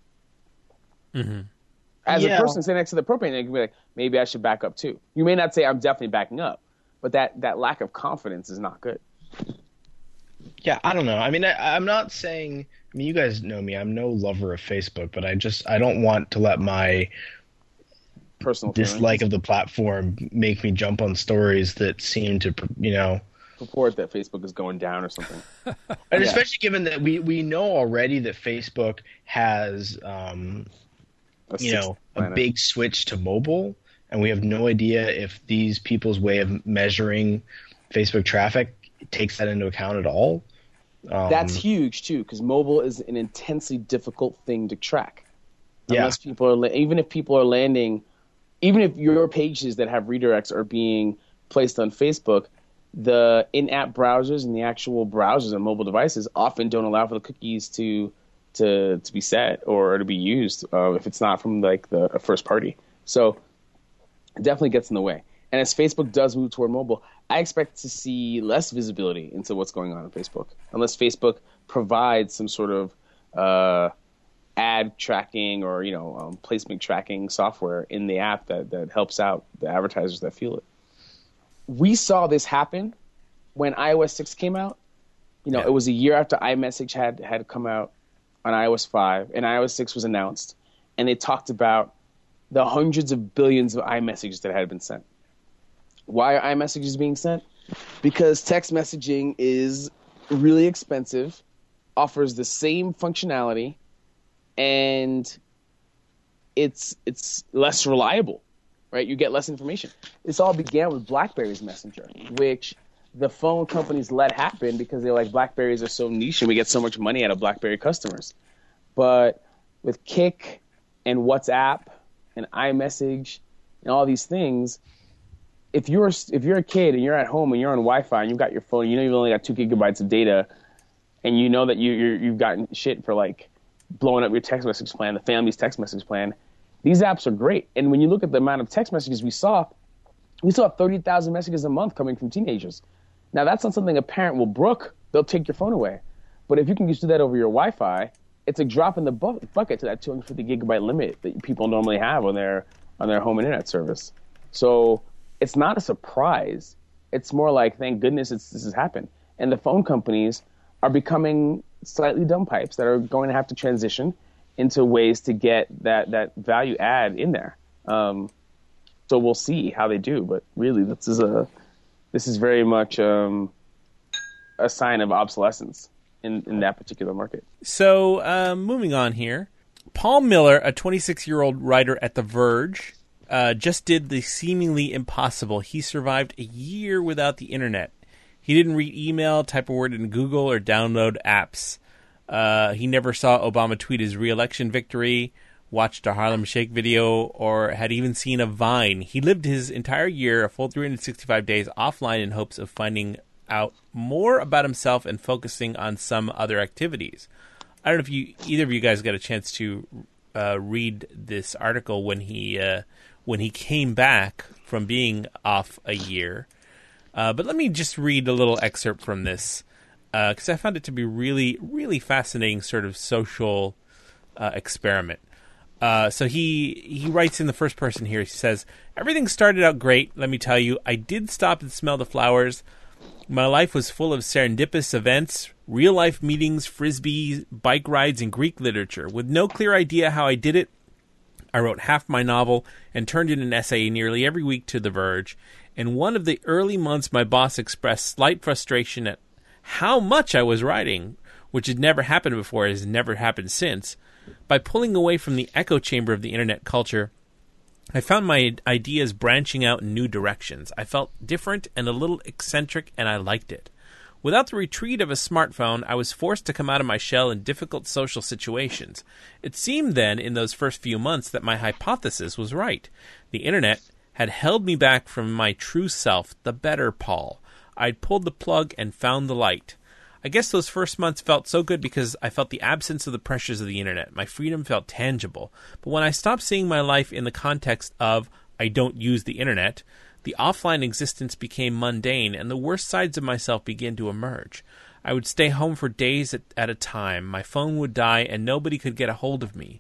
Mm-hmm. As Yeah. a person sitting next to the propane tank, you can be like, maybe I should back up too. You may not say I'm definitely backing up, but that, that lack of confidence is not good. Yeah, I don't know. I mean, I, I'm not saying. I mean, you guys know me. I'm no lover of Facebook, but I just I don't want to let my Personal dislike of the platform make me jump on stories that seem to, you know, report that Facebook is going down or something. and Yeah. especially given that we, we know already that Facebook has, um, A you sixth know, planet. a big switch to mobile, and we have no idea if these people's way of measuring Facebook traffic takes that into account at all. Um, That's huge too, because mobile is an intensely difficult thing to track. Yeah. Unless people are, la- even if people are landing, even if your pages that have redirects are being placed on Facebook, the in-app browsers and the actual browsers on mobile devices often don't allow for the cookies to to to be set or to be used uh, if it's not from like the a first party. So it definitely gets in the way. And as Facebook does move toward mobile, I expect to see less visibility into what's going on on Facebook, unless Facebook provides some sort of uh, ad tracking or you know um, placement tracking software in the app that, that helps out the advertisers that feel it. We saw this happen when iOS six came out. You know, Yeah. it was a year after iMessage had, had come out on iOS five, and iOS six was announced, and they talked about the hundreds of billions of iMessages that had been sent. Why are iMessages being sent? Because text messaging is really expensive, offers the same functionality, and it's it's less reliable, right? You get less information. This all began with BlackBerry's Messenger, which the phone companies let happen because they're like, BlackBerries are so niche and we get so much money out of BlackBerry customers. But with Kik and WhatsApp and iMessage and all these things, if you're if you're a kid and you're at home and you're on Wi-Fi and you've got your phone, you know you've only got two gigabytes of data, and you know that you you're, you've gotten shit for like blowing up your text message plan, the family's text message plan. These apps are great, and when you look at the amount of text messages we saw, we saw thirty thousand messages a month coming from teenagers. Now that's not something a parent will brook; they'll take your phone away. But if you can just do that over your Wi-Fi, it's a drop in the bu- bucket to that two hundred fifty gigabyte limit that people normally have on their on their home internet service. So it's not a surprise. It's more like, thank goodness it's, this has happened. And the phone companies are becoming slightly dumb pipes that are going to have to transition into ways to get that, that value add in there. Um, so we'll see how they do. But really, this is a this is very much um, a sign of obsolescence in, in that particular market. So, um, moving on here, Paul Miller, a twenty-six-year-old writer at The Verge, uh, just did the seemingly impossible. He survived a year without the internet. He didn't read email, type a word in Google, or download apps. Uh, he never saw Obama tweet his re-election victory, watched a Harlem Shake video, or had even seen a Vine. He lived his entire year, a full three hundred sixty-five days, offline in hopes of finding out more about himself and focusing on some other activities. I don't know if you either of you guys got a chance to uh, read this article when he uh, when he came back from being off a year. Uh, but let me just read a little excerpt from this because uh, I found it to be really, really fascinating sort of social uh, experiment. Uh, so he he writes in the first person here. He says, "Everything started out great, let me tell you. I did stop and smell the flowers. My life was full of serendipitous events, real-life meetings, frisbee, bike rides, and Greek literature. With no clear idea how I did it, I wrote half my novel and turned in an essay nearly every week to The Verge. In one of the early months, my boss expressed slight frustration at how much I was writing, which had never happened before, has never happened since. By pulling away from the echo chamber of the internet culture, I found my ideas branching out in new directions. I felt different and a little eccentric, and I liked it. Without the retreat of a smartphone, I was forced to come out of my shell in difficult social situations. It seemed then, in those first few months, that my hypothesis was right. The internet had held me back from my true self, the better Paul. I'd pulled the plug and found the light. I guess those first months felt so good because I felt the absence of the pressures of the internet. My freedom felt tangible. But when I stopped seeing my life in the context of, I don't use the internet, the offline existence became mundane, and the worst sides of myself began to emerge. I would stay home for days at, at a time. My phone would die, and nobody could get a hold of me.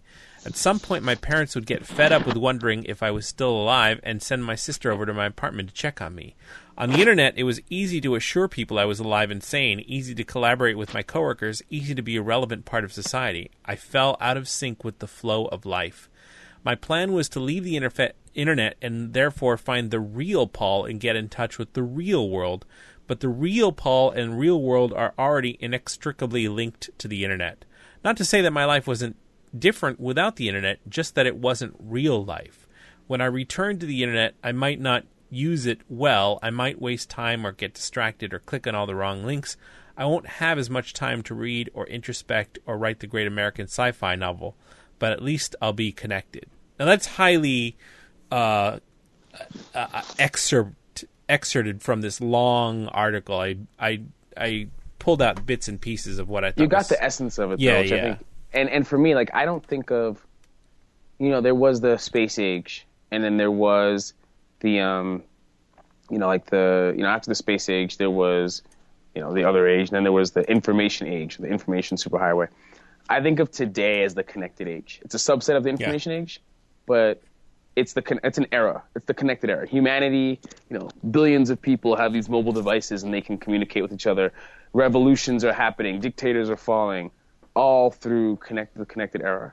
At some point, my parents would get fed up with wondering if I was still alive and send my sister over to my apartment to check on me. On the internet, it was easy to assure people I was alive and sane, easy to collaborate with my coworkers, easy to be a relevant part of society. I fell out of sync with the flow of life. My plan was to leave the interfe- internet and therefore find the real Paul and get in touch with the real world. But the real Paul and real world are already inextricably linked to the internet. Not to say that my life wasn't different without the internet, just that it wasn't real life. When I return to the internet, I might not use it well. I might waste time or get distracted or click on all the wrong links. I won't have as much time to read or introspect or write the great American sci-fi novel, but at least I'll be connected. Now that's highly uh, uh, excerpt, excerpted from this long article. I I I pulled out bits and pieces of what I thought. You got was, the essence of it, yeah, though, which yeah. I think. And and for me, like, I don't think of, you know, there was the space age, and then there was the, um, you know, like the, you know, after the space age, there was, you know, the other age, and then there was the information age, the information superhighway. I think of today as the connected age. It's a subset of the information yeah. age, but it's the con- it's an era. It's the connected era. Humanity, you know, billions of people have these mobile devices, and they can communicate with each other. Revolutions are happening. Dictators are falling. All through connect the connected era.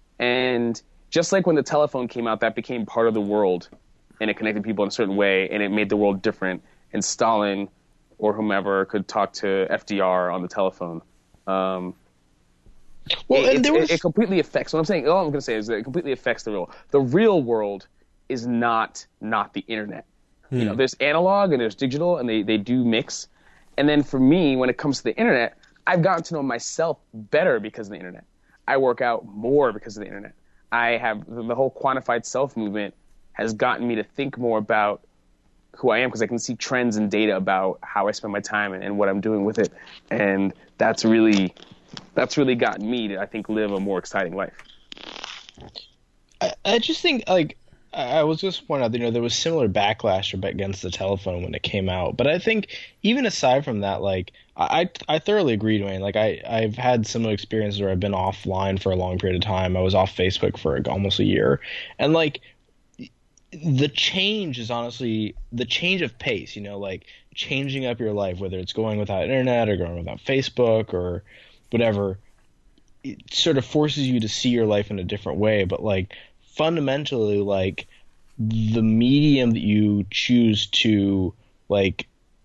And just like when the telephone came out, that became part of the world, and it connected people in a certain way, and it made the world different. And Stalin or whomever could talk to F D R on the telephone. Um, well, it, and there was... it, it completely affects. What I'm saying, all I'm going to say is that it completely affects the real. The real world is not not the internet. Hmm. You know, there's analog and there's digital, and they, they do mix. And then for me, when it comes to the internet, I've gotten to know myself better because of the internet. I work out more because of the internet. I have the whole quantified self movement has gotten me to think more about who I am, because I can see trends and data about how I spend my time and, and what I'm doing with it. And that's really, that's really gotten me to, I think, live a more exciting life. I, I just think, like, I was just pointing out, you know, there was similar backlash against the telephone when it came out. But I think even aside from that, like, I I thoroughly agree, Dwayne. Like, I, I've had similar experiences where I've been offline for a long period of time. I was off Facebook for like almost a year. And, like, the change is honestly the change of pace, you know, like changing up your life, whether it's going without internet or going without Facebook or whatever. It sort of forces you to see your life in a different way. But, like, fundamentally, like, the medium that you choose to, like,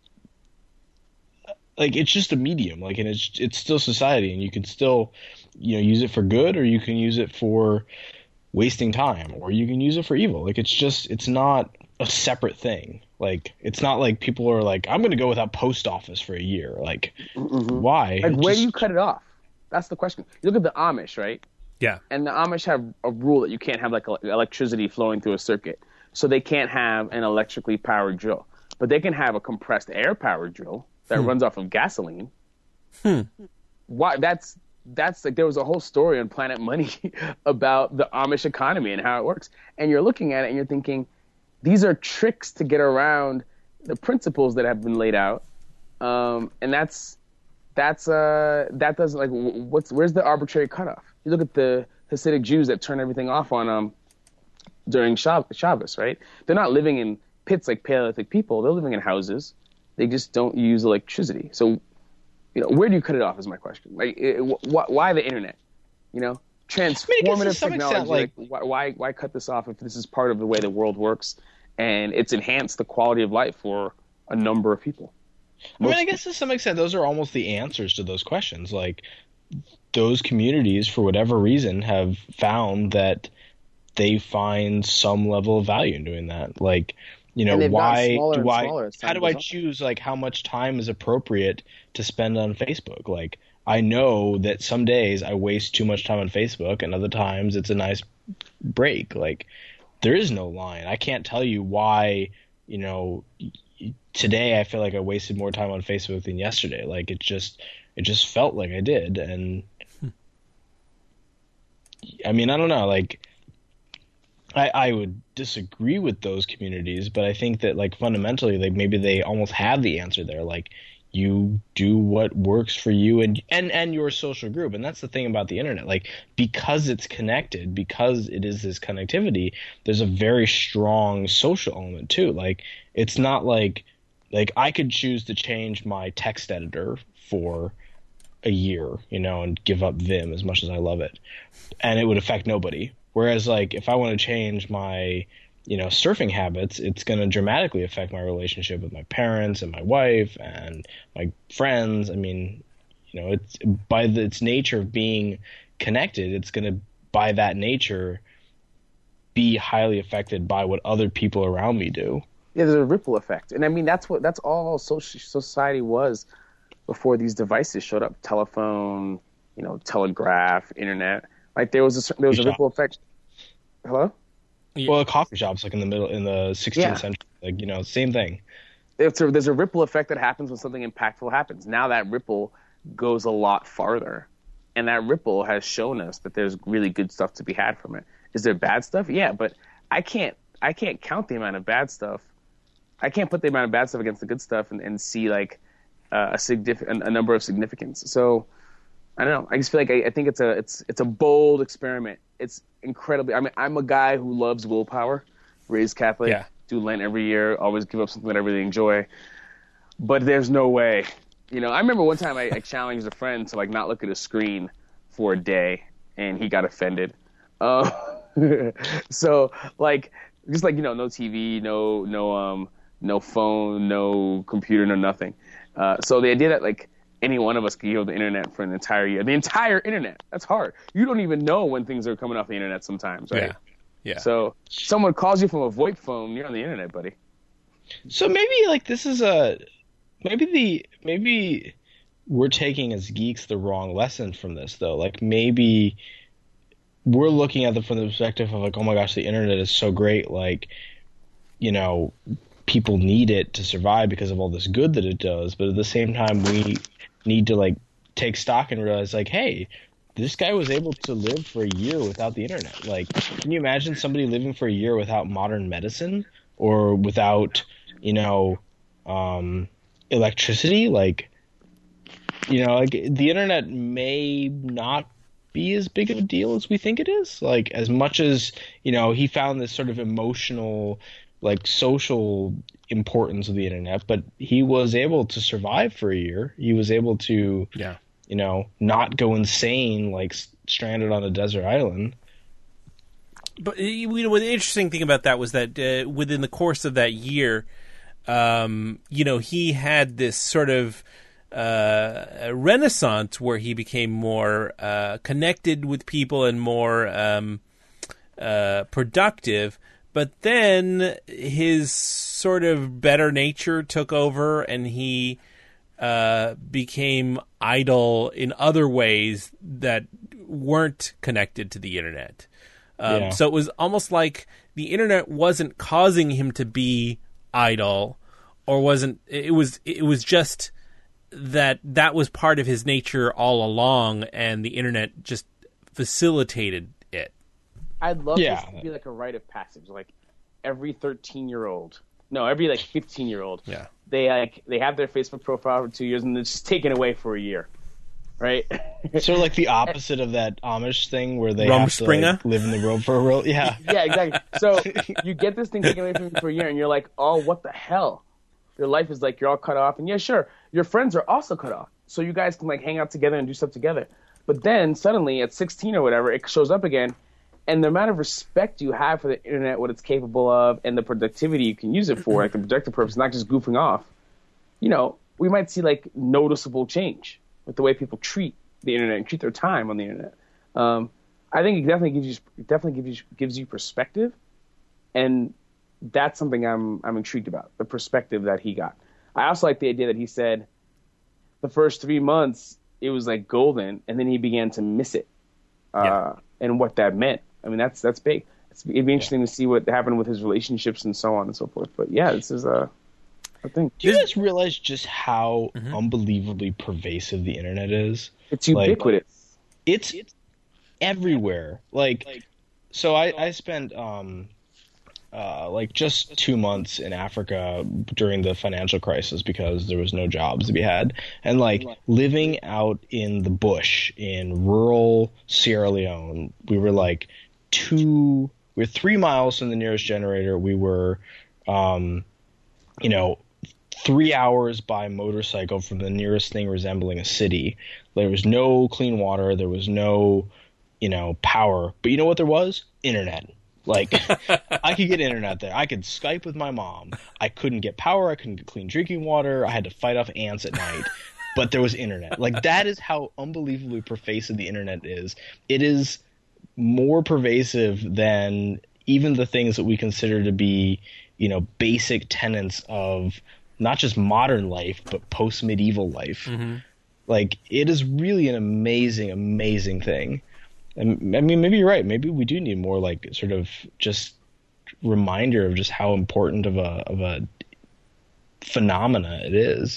like it's just a medium, like, and it's it's still society, and you can still, you know, use it for good, or you can use it for wasting time, or you can use it for evil. Like, it's just, it's not a separate thing. Like, it's not like people are like, I'm going to go without post office for a year. Like, mm-hmm. why? Like, where just... do you cut it off? That's the question. You look at the Amish, right? Yeah. And the Amish have a rule that you can't have, like, electricity flowing through a circuit. So they can't have an electrically powered drill. But they can have a compressed air powered drill that hmm. runs off of gasoline. Hmm. Why? That's that's like, there was a whole story on Planet Money about the Amish economy and how it works. And you're looking at it and you're thinking, these are tricks to get around the principles that have been laid out. Um, and that's that's uh that doesn't, like, what's where's the arbitrary cutoff? You look at the Hasidic Jews that turn everything off on um during Shabbos, right? They're not living in pits like Paleolithic people. They're living in houses. They just don't use electricity. So, you know, where do you cut it off is my question. Like, it, wh- why the internet? You know, transformative I mean, to some technology. extent, like, like, why, why why cut this off if this is part of the way the world works, and it's enhanced the quality of life for a number of people? Most I mean, I guess to some extent, those are almost the answers to those questions. Like, those communities, for whatever reason, have found that they find some level of value in doing that. Like, you know, why do I, how do I choose, like, how much time is appropriate to spend on Facebook? Like, I know that some days I waste too much time on Facebook, and other times it's a nice break. Like, there is no line. I can't tell you why, you know, today I feel like I wasted more time on Facebook than yesterday. Like, it just, it just felt like I did. And I mean, I don't know, like, I, I would disagree with those communities, but I think that, like, fundamentally, like, maybe they almost have the answer there. Like, you do what works for you and, and, and your social group. And that's the thing about the internet. Like, because it's connected, because it is this connectivity, there's a very strong social element too. Like, it's not like, like I could choose to change my text editor for a year, you know, and give up Vim as much as I love it, and it would affect nobody. Whereas, like, if I want to change my, you know, surfing habits, it's going to dramatically affect my relationship with my parents and my wife and my friends. I mean, you know, it's by the, its nature of being connected, it's going to, by that nature, be highly affected by what other people around me do. Yeah, there's a ripple effect. And I mean, that's what, that's all social society was before these devices showed up. Telephone, you know, telegraph, internet. Like, there was a, there was a ripple effect. Hello? Well, a coffee shop's like in the middle, in the sixteenth Yeah. century, like, you know, same thing. It's a, there's a ripple effect that happens when something impactful happens. Now that ripple goes a lot farther, and that ripple has shown us that there's really good stuff to be had from it. Is there bad stuff? Yeah, but I can't I can't count the amount of bad stuff. I can't put the amount of bad stuff against the good stuff and, and see like uh, a significant a number of significance. So I don't know. I just feel like I, I think it's a it's it's a bold experiment. It's incredibly. I mean, I'm a guy who loves willpower. Raised Catholic, Yeah. do Lent every year. Always give up something that I really enjoy. But there's no way. You know, I remember one time I, I challenged a friend to like not look at a screen for a day, and he got offended. Uh, so like, just like, you know, no T V, no no um no phone, no computer, no nothing. Uh, so the idea that like any one of us could use the internet for an entire year, the entire internet, that's hard. You don't even know when things are coming off the internet sometimes, right? Yeah. Yeah. So someone calls you from a VoIP phone, you're on the internet, buddy. So maybe like this is a maybe the maybe we're taking as geeks the wrong lesson from this though. Like maybe we're looking at it from the perspective of like, oh my gosh, the internet is so great. Like, you know, people need it to survive because of all this good that it does. But at the same time, we need to like take stock and realize like, hey, this guy was able to live for a year without the internet. Like, can you imagine somebody living for a year without modern medicine or without, you know, um, electricity? Like, you know, like the internet may not be as big of a deal as we think it is. Like, as much as, you know, he found this sort of emotional, like social importance of the internet, but he was able to survive for a year. He was able to, Yeah. you know, not go insane, like s- stranded on a desert island. But you know, the interesting thing about that was that uh, within the course of that year, um, you know, he had this sort of uh, renaissance where he became more uh, connected with people and more um, uh, productive. But then his sort of better nature took over, and he uh, became idle in other ways that weren't connected to the internet. Um, Yeah. So it was almost like the internet wasn't causing him to be idle, or wasn't. It was. It was just that that was part of his nature all along, and the internet just facilitated it. I'd love Yeah. this to be like a rite of passage. Like every thirteen year old, no, every like fifteen year old, Yeah. they like they have their Facebook profile for two years and it's just taken away for a year, right? Sort of like the opposite of that Amish thing where they have to Rumspringa? like, live in the world for a real. Yeah. Yeah, exactly. So you get this thing taken away from you for a year, and you're like, oh, what the hell? Your life is like you're all cut off, and yeah, sure, your friends are also cut off, so you guys can like hang out together and do stuff together. But then suddenly at sixteen or whatever, it shows up again, and the amount of respect you have for the internet, what it's capable of, and the productivity you can use it for, like the productive purpose, not just goofing off, you know, we might see like noticeable change with the way people treat the internet and treat their time on the internet. Um, I think it definitely gives you it definitely gives you gives you perspective, and that's something I'm I'm intrigued about, the perspective that he got. I also like the idea that he said the first three months it was like golden, and then he began to miss it, uh, Yeah. and what that meant. I mean, that's that's big. It's, it'd be interesting to see what happened with his relationships and so on and so forth. But yeah, this is a, a thing. Do you guys realize just how unbelievably pervasive the internet is? It's Like- ubiquitous. It's everywhere. Like, so I, I spent um, uh, like just two months in Africa during the financial crisis because there was no jobs to be had, and like living out in the bush in rural Sierra Leone, we were like two, we were three miles from the nearest generator. We were, um, you know, three hours by motorcycle from the nearest thing resembling a city. There was no clean water. There was no, you know, power. But you know what there was? Internet. Like, I could get internet there. I could Skype with my mom. I couldn't get power. I couldn't get clean drinking water. I had to fight off ants at night. But there was internet. Like, that is how unbelievably pervasive the internet is. It is more pervasive than even the things that we consider to be, you know, basic tenets of not just modern life, but post-medieval life. Mm-hmm. Like, it is really an amazing, amazing thing. And I mean, maybe you're right. Maybe we do need more, like, sort of just reminder of just how important of a of a phenomena it is.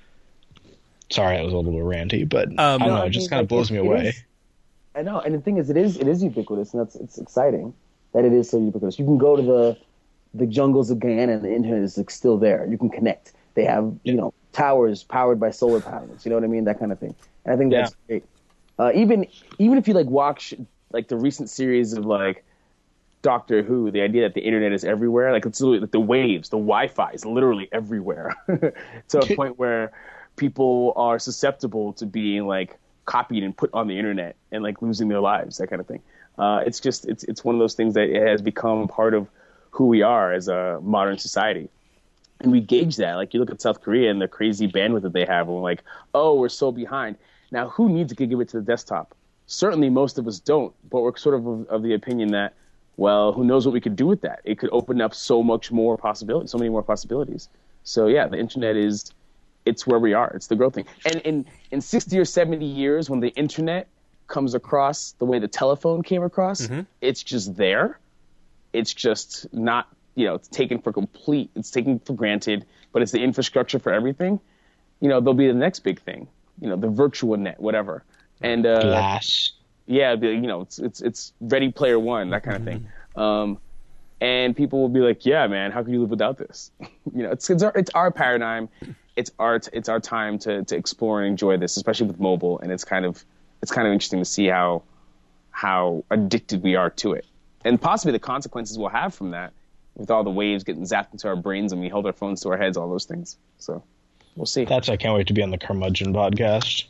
Sorry, that was a little bit ranty, but um, I don't know. It just kind of blows me away. Is, I know, and the thing is, it is it is ubiquitous, and that's it's exciting that it is so ubiquitous. You can go to the the jungles of Guyana, and the internet is like, still there. You can connect. They have you know towers powered by solar panels. You know what I mean? That kind of thing. And I think that's yeah. great. Uh, even even if you like watch like the recent series of like Doctor Who, the idea that the internet is everywhere, like it's literally like the waves, the Wi-Fi is literally everywhere to a point where people are susceptible to being like copied and put on the internet and like losing their lives, that kind of thing. Uh, it's just it's it's one of those things that it has become part of who we are as a modern society. And we gauge that. Like, you look at South Korea and the crazy bandwidth that they have, and we're like, oh, we're so behind. Now, who needs a gigabit to the desktop? Certainly most of us don't, but we're sort of of, of the opinion that, well, who knows what we could do with that? It could open up so much more possibilities, so many more possibilities. So, yeah, the internet is, it's where we are. It's the growth thing. And in, in sixty or seventy years, when the internet comes across the way the telephone came across, mm-hmm. it's just there. It's just not, you know, it's taken for complete, it's taken for granted, but it's the infrastructure for everything. You know, there'll be the next big thing. You know, the virtual net, whatever, and uh, Glass. Yeah, the, you know, it's it's it's Ready Player One, that kind of thing. Um, and people will be like, "Yeah, man, how can you live without this?" you know, it's it's our, it's our paradigm, it's our it's our time to to explore and enjoy this, especially with mobile. And it's kind of it's kind of interesting to see how how addicted we are to it, and possibly the consequences we'll have from that, with all the waves getting zapped into our brains and we hold our phones to our heads, all those things. So. We'll see. That's I can't wait to be on the Curmudgeon podcast.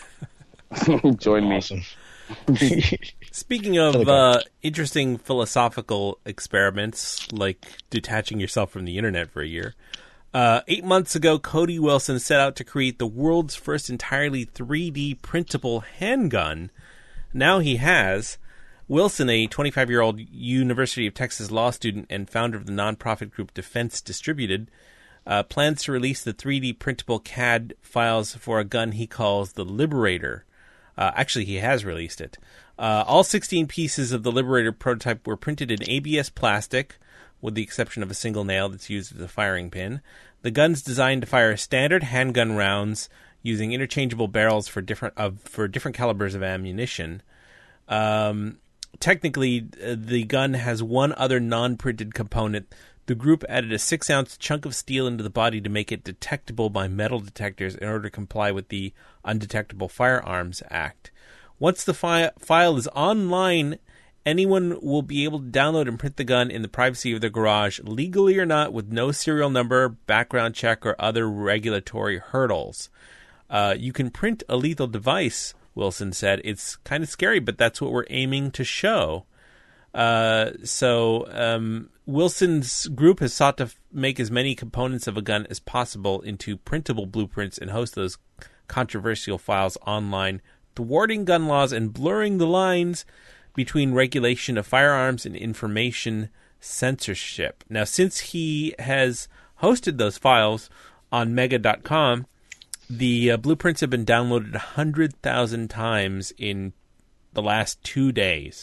Join awesome. me. Speaking of uh, interesting philosophical experiments, like detaching yourself from the internet for a year, uh, eight months ago, Cody Wilson set out to create the world's first entirely three D printable handgun. Now he has. Wilson, a twenty-five-year-old University of Texas law student and founder of the nonprofit group Defense Distributed, Uh, plans to release the three D printable C A D files for a gun he calls the Liberator. Uh, actually, he has released it. Uh, all sixteen pieces of the Liberator prototype were printed in A B S plastic, with the exception of a single nail that's used as a firing pin. The gun's designed to fire standard handgun rounds using interchangeable barrels for different of for different calibers of ammunition. Um, technically, the gun has one other non-printed component. The group added a six-ounce chunk of steel into the body to make it detectable by metal detectors in order to comply with the Undetectable Firearms Act. Once the fi- file is online, anyone will be able to download and print the gun in the privacy of their garage, legally or not, with no serial number, background check, or other regulatory hurdles. Uh, you can print a lethal device, Wilson said. It's kind of scary, but that's what we're aiming to show. Uh, so um, Wilson's group has sought to f- make as many components of a gun as possible into printable blueprints and host those controversial files online, thwarting gun laws and blurring the lines between regulation of firearms and information censorship. Now, since he has hosted those files on mega dot com, the uh, blueprints have been downloaded one hundred thousand times in the last two days.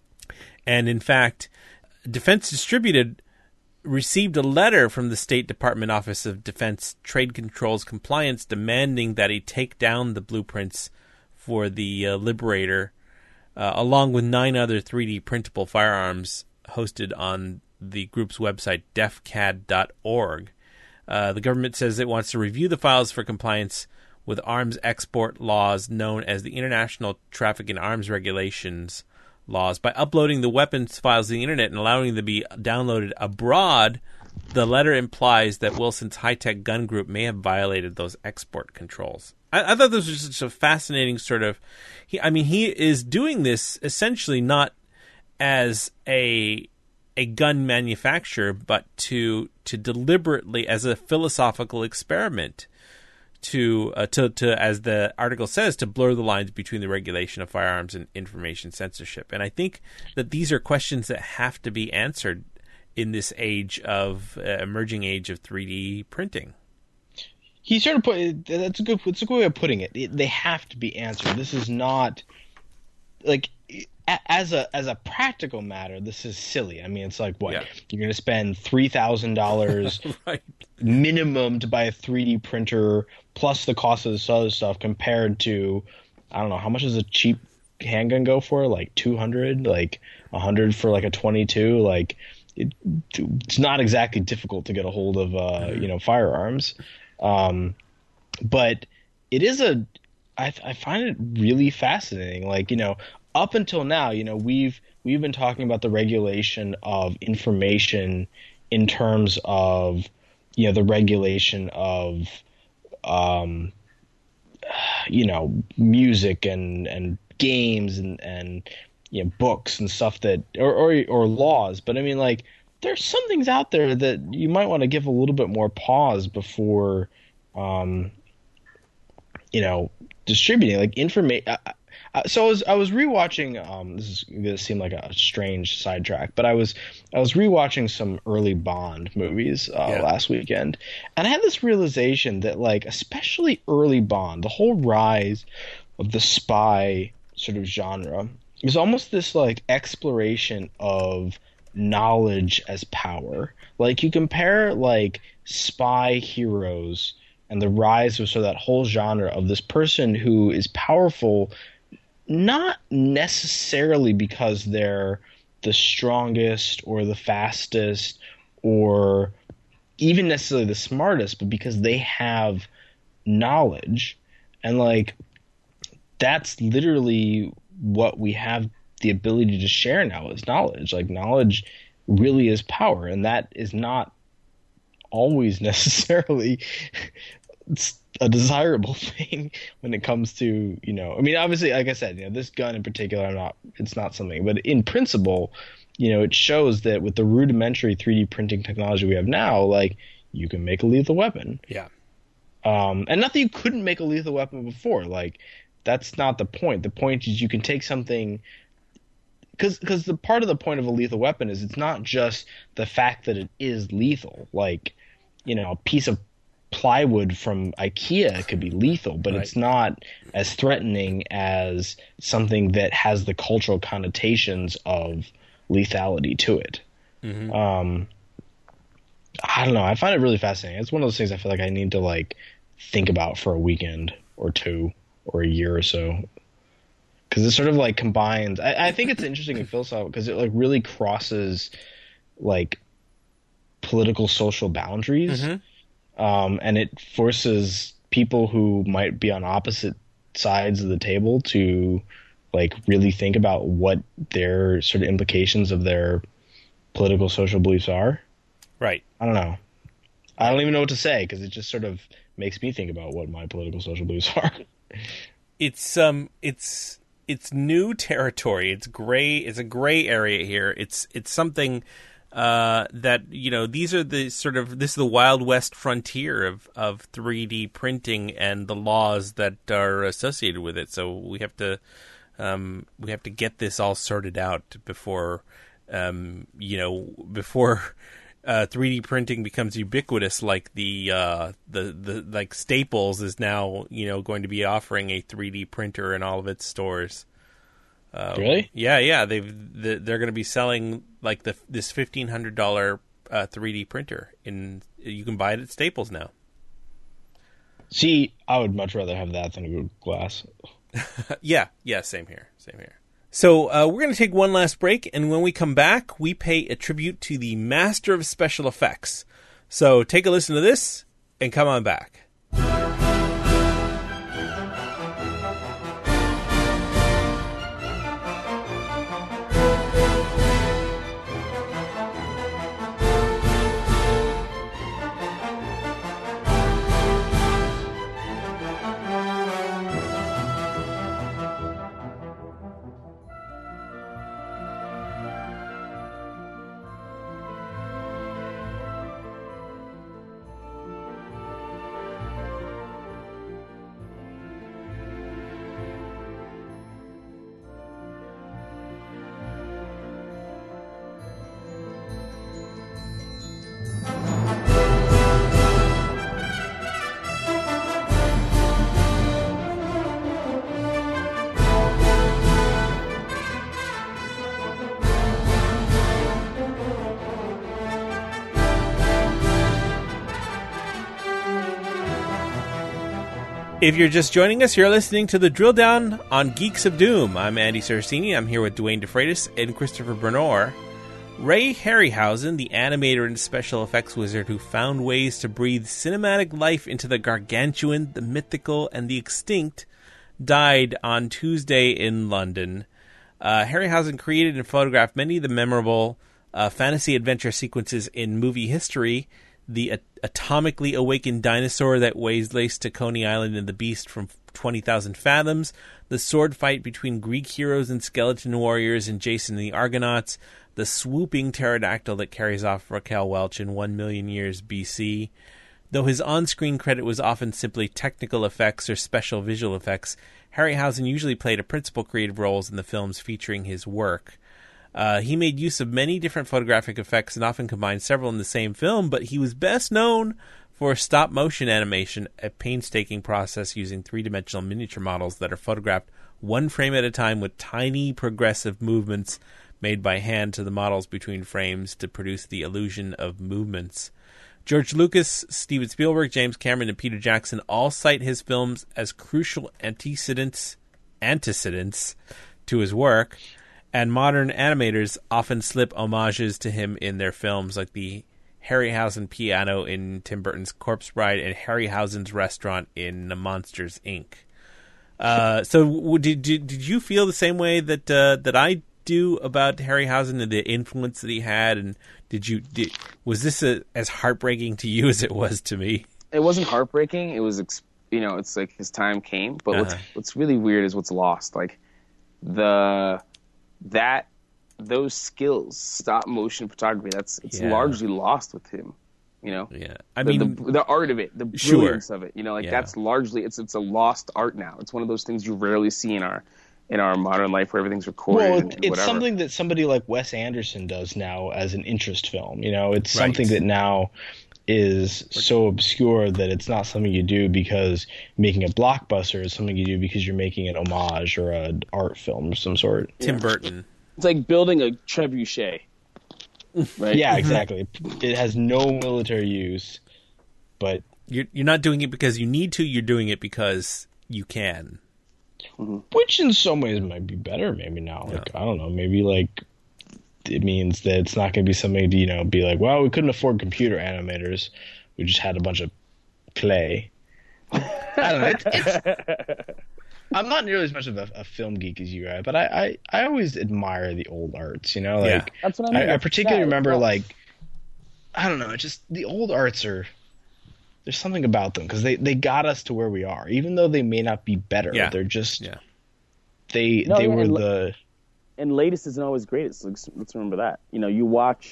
And in fact, Defense Distributed received a letter from the State Department Office of Defense Trade Controls Compliance demanding that he take down the blueprints for the uh, Liberator, uh, along with nine other three D printable firearms hosted on the group's website, defcad dot org. Uh, the government says it wants to review the files for compliance with arms export laws known as the International Traffic in Arms Regulations laws. By uploading the weapons files to the internet and allowing them to be downloaded abroad, the letter implies that Wilson's high-tech gun group may have violated those export controls. I, I thought this was just a fascinating sort of... He, I mean, he is doing this essentially not as a a gun manufacturer, but to to deliberately, as a philosophical experiment, to uh, to to as the article says, to blur the lines between the regulation of firearms and information censorship. And I think that these are questions that have to be answered in this age of uh, emerging age of three D printing. He sort of put that's a good that's a good way of putting it. it. They have to be answered. This is not like as a as a practical matter. This is silly. I mean, it's like what Yeah. you're going to spend three thousand dollars Right. minimum to buy a three D printer plus the cost of this other stuff compared to I don't know how much does a cheap handgun go for? Like two hundred, like a hundred for like a twenty-two, like. It, it's not exactly difficult to get a hold of, uh, you know, firearms. Um, but it is a, I, I find it really fascinating. Like, you know, up until now, you know, we've, we've been talking about the regulation of information in terms of, you know, the regulation of, um, you know, music and, and games and, and, you know, books and stuff that, or, or, or laws. But I mean, like, there's some things out there that you might want to give a little bit more pause before, um, you know, distributing like information. So I was, I was rewatching, um, this is going to seem like a strange sidetrack, but I was, I was rewatching some early Bond movies, uh, Yeah. last weekend. And I had this realization that like, especially early Bond, the whole rise of the spy sort of genre, it was almost this like exploration of knowledge as power. Like you compare like spy heroes and the rise of sort of that whole genre of this person who is powerful, not necessarily because they're the strongest or the fastest or even necessarily the smartest, but because they have knowledge. And like that's literally what we have the ability to share now is knowledge. Like knowledge really is power, and that is not always necessarily a desirable thing when it comes to, you know, I mean, obviously, like I said, you know, this gun in particular, I'm not, it's not something, but in principle, you know, it shows that with the rudimentary three D printing technology we have now, like you can make a lethal weapon. Yeah. Um, and not that you couldn't make a lethal weapon before, like, that's not the point. The point is you can take something because because the part of the point of a lethal weapon is it's not just the fact that it is lethal. Like, you know, a piece of plywood from IKEA could be lethal, but Right. it's not as threatening as something that has the cultural connotations of lethality to it. Mm-hmm. Um, I don't know. I find it really fascinating. It's one of those things I feel like I need to like think about for a weekend or two or a year or so, because it sort of like combines. I, I think it's interesting and philosophical because it like really crosses like political social boundaries, Mm-hmm. um, and it forces people who might be on opposite sides of the table to like really think about what their sort of implications of their political social beliefs are. Right. I don't know. I don't even know what to say because it just sort of makes me think about what my political social beliefs are. It's um it's it's new territory. It's gray it's a gray area here. It's it's something uh that, you know, these are the sort of this is the Wild West frontier of of three D printing and the laws that are associated with it. So we have to um we have to get this all sorted out before um you know before Uh, three D printing becomes ubiquitous, like the uh, the the like Staples is now, you know, going to be offering a three D printer in all of its stores. Uh, Really? Yeah, yeah. They've the, they're going to be selling like the this fifteen hundred dollar uh, three D printer, in you can buy it at Staples now. See, I would much rather have that than a Google Glass. yeah, yeah. Same here. Same here. So uh, we're going to take one last break, and when we come back, we pay a tribute to the master of special effects. So take a listen to this, and come on back. If you're just joining us, you're listening to the Drill Down on Geeks of Doom. I'm Andy Saraceni. I'm here with Dwayne DeFreitas and Christopher Bernor. Ray Harryhausen, the animator and special effects wizard who found ways to breathe cinematic life into the gargantuan, the mythical, and the extinct, died on Tuesday in London. Uh, Harryhausen created and photographed many of the memorable uh, fantasy adventure sequences in movie history. The at- atomically awakened dinosaur that waylaced to Coney Island and the beast from twenty thousand Fathoms, the sword fight between Greek heroes and skeleton warriors in Jason and the Argonauts, the swooping pterodactyl that carries off Raquel Welch in one million years B C. Though his on-screen credit was often simply technical effects or special visual effects, Harryhausen usually played a principal creative roles in the films featuring his work. Uh, he made use of many different photographic effects and often combined several in the same film, but he was best known for stop-motion animation, a painstaking process using three-dimensional miniature models that are photographed one frame at a time with tiny progressive movements made by hand to the models between frames to produce the illusion of movements. George Lucas, Steven Spielberg, James Cameron, and Peter Jackson all cite his films as crucial antecedents, antecedents to his work. And modern animators often slip homages to him in their films, like the Harryhausen piano in Tim Burton's Corpse Bride and Harryhausen's restaurant in Monsters, Incorporated. Uh, so did, did did you feel the same way that uh, that I do about Harryhausen and the influence that he had? And did you did, was this a, as heartbreaking to you as it was to me? It wasn't heartbreaking. It was, you know, it's like his time came. But Uh-huh. what's what's really weird is what's lost. Like the that those skills, stop motion photography, that's it's Yeah. largely lost with him. You know, Yeah, I the, mean, the, the art of it, the Sure. brilliance of it. You know, like Yeah. that's largely it's it's a lost art now. It's one of those things you rarely see in our in our modern life where everything's recorded. Well, and, it, and it's whatever. something that somebody like Wes Anderson does now as an interest film. You know, it's Right. something that now is so obscure that it's not something you do because making a blockbuster is something you do because you're making an homage or an art film of some sort. Tim Burton. It's like building a trebuchet, right? Yeah, exactly. It has no military use, but You're you're not doing it because you need to. You're doing it because you can. which in some ways might be better. Maybe now, like I don't know. Maybe like it means that it's not going to be something to you know be like, well, we couldn't afford computer animators. We just had a bunch of clay. I don't know. It's, it's, I'm not nearly as much of a, a film geek as you are, but I, I, I always admire the old arts. You know, like Yeah. That's what I mean. I, I It's particularly sad. remember It's not- like I don't know, just the old arts are. There's something about them because they, they got us to where we are, even though they may not be better. Yeah. They're just Yeah. they No, they yeah, were and- the and latest isn't always greatest. Let's, let's remember that. You know, you watch,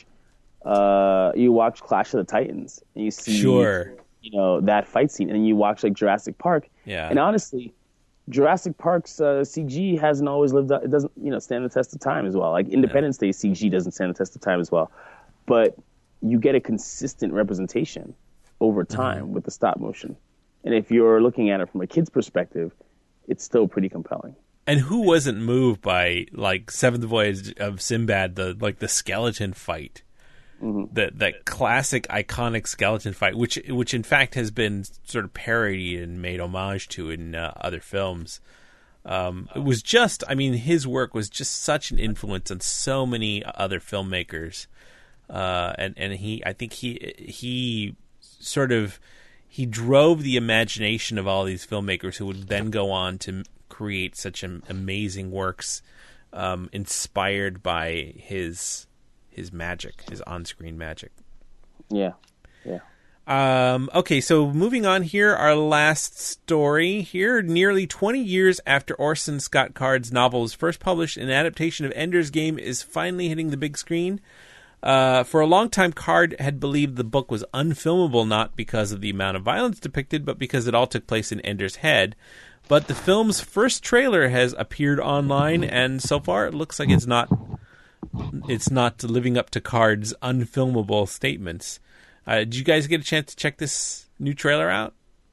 uh, you watch Clash of the Titans, and you see, Sure. you know, that fight scene, and you watch like Jurassic Park. Yeah. And honestly, Jurassic Park's uh, C G hasn't always lived up. It doesn't, you know, stand the test of time as well. Like Independence Day C G doesn't stand the test of time as well. But you get a consistent representation over time Mm-hmm. with the stop motion. And if you're looking at it from a kid's perspective, it's still pretty compelling. And who wasn't moved by like Seventh Voyage of Sinbad, the like the skeleton fight, Mm-hmm. that that classic iconic skeleton fight, which which in fact has been sort of parodied and made homage to in uh, other films. Um, it was just, I mean, his work was just such an influence on so many other filmmakers. Uh, and, and he, I think he, he sort of, he drove the imagination of all these filmmakers who would then go on to create such am- amazing works, um, inspired by his, his magic, his on-screen magic. Yeah. Yeah. Um, okay, so moving on here, our last story here. Nearly twenty years after Orson Scott Card's novel was first published, an adaptation of Ender's Game is finally hitting the big screen. Uh, for a long time, Card had believed the book was unfilmable, not because of the amount of violence depicted, but because it all took place in Ender's head. But the film's first trailer has appeared online, and so far it looks like it's not it's not living up to Card's unfilmable statements. Uh, did you guys get a chance to check this new trailer out?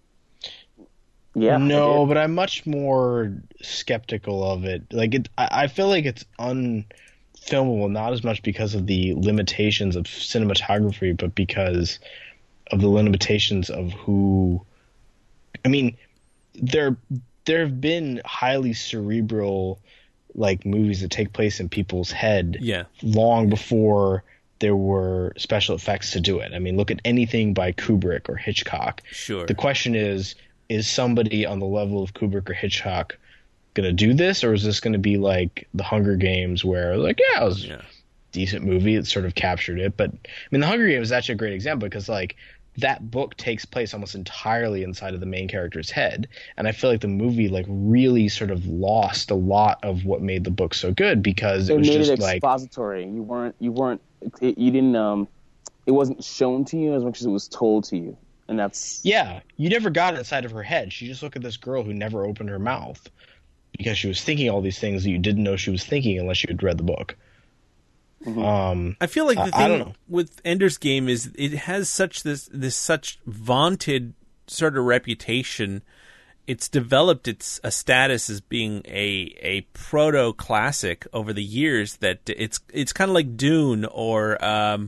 Yeah. No, but I'm much more skeptical of it. Like it, I I feel like it's unfilmable, not as much because of the limitations of cinematography, but because of the limitations of who. I mean, there there have been highly cerebral like movies that take place in people's head, Yeah. long before there were special effects to do it. I mean, look at anything by Kubrick or Hitchcock. Sure. The question is, is somebody on the level of Kubrick or Hitchcock going to do this, or is this going to be like The Hunger Games where, like, yeah, it was Yeah. a decent movie, it sort of captured it. But, I mean, The Hunger Games is actually a great example because, like, that book takes place almost entirely inside of the main character's head. And I feel like the movie, like, really sort of lost a lot of what made the book so good because it It was made just it like... expository. You weren't, you weren't, it, you didn't, um, it wasn't shown to you as much as it was told to you. And that's... Yeah, you never got inside of her head. She just looked at this girl who never opened her mouth because she was thinking all these things that you didn't know she was thinking unless you had read the book. Mm-hmm. Um, I feel like the I- I don't thing know. with Ender's Game is it has such this this such vaunted sort of reputation. It's developed its a status as being a a proto classic over the years that it's it's kind of like Dune or um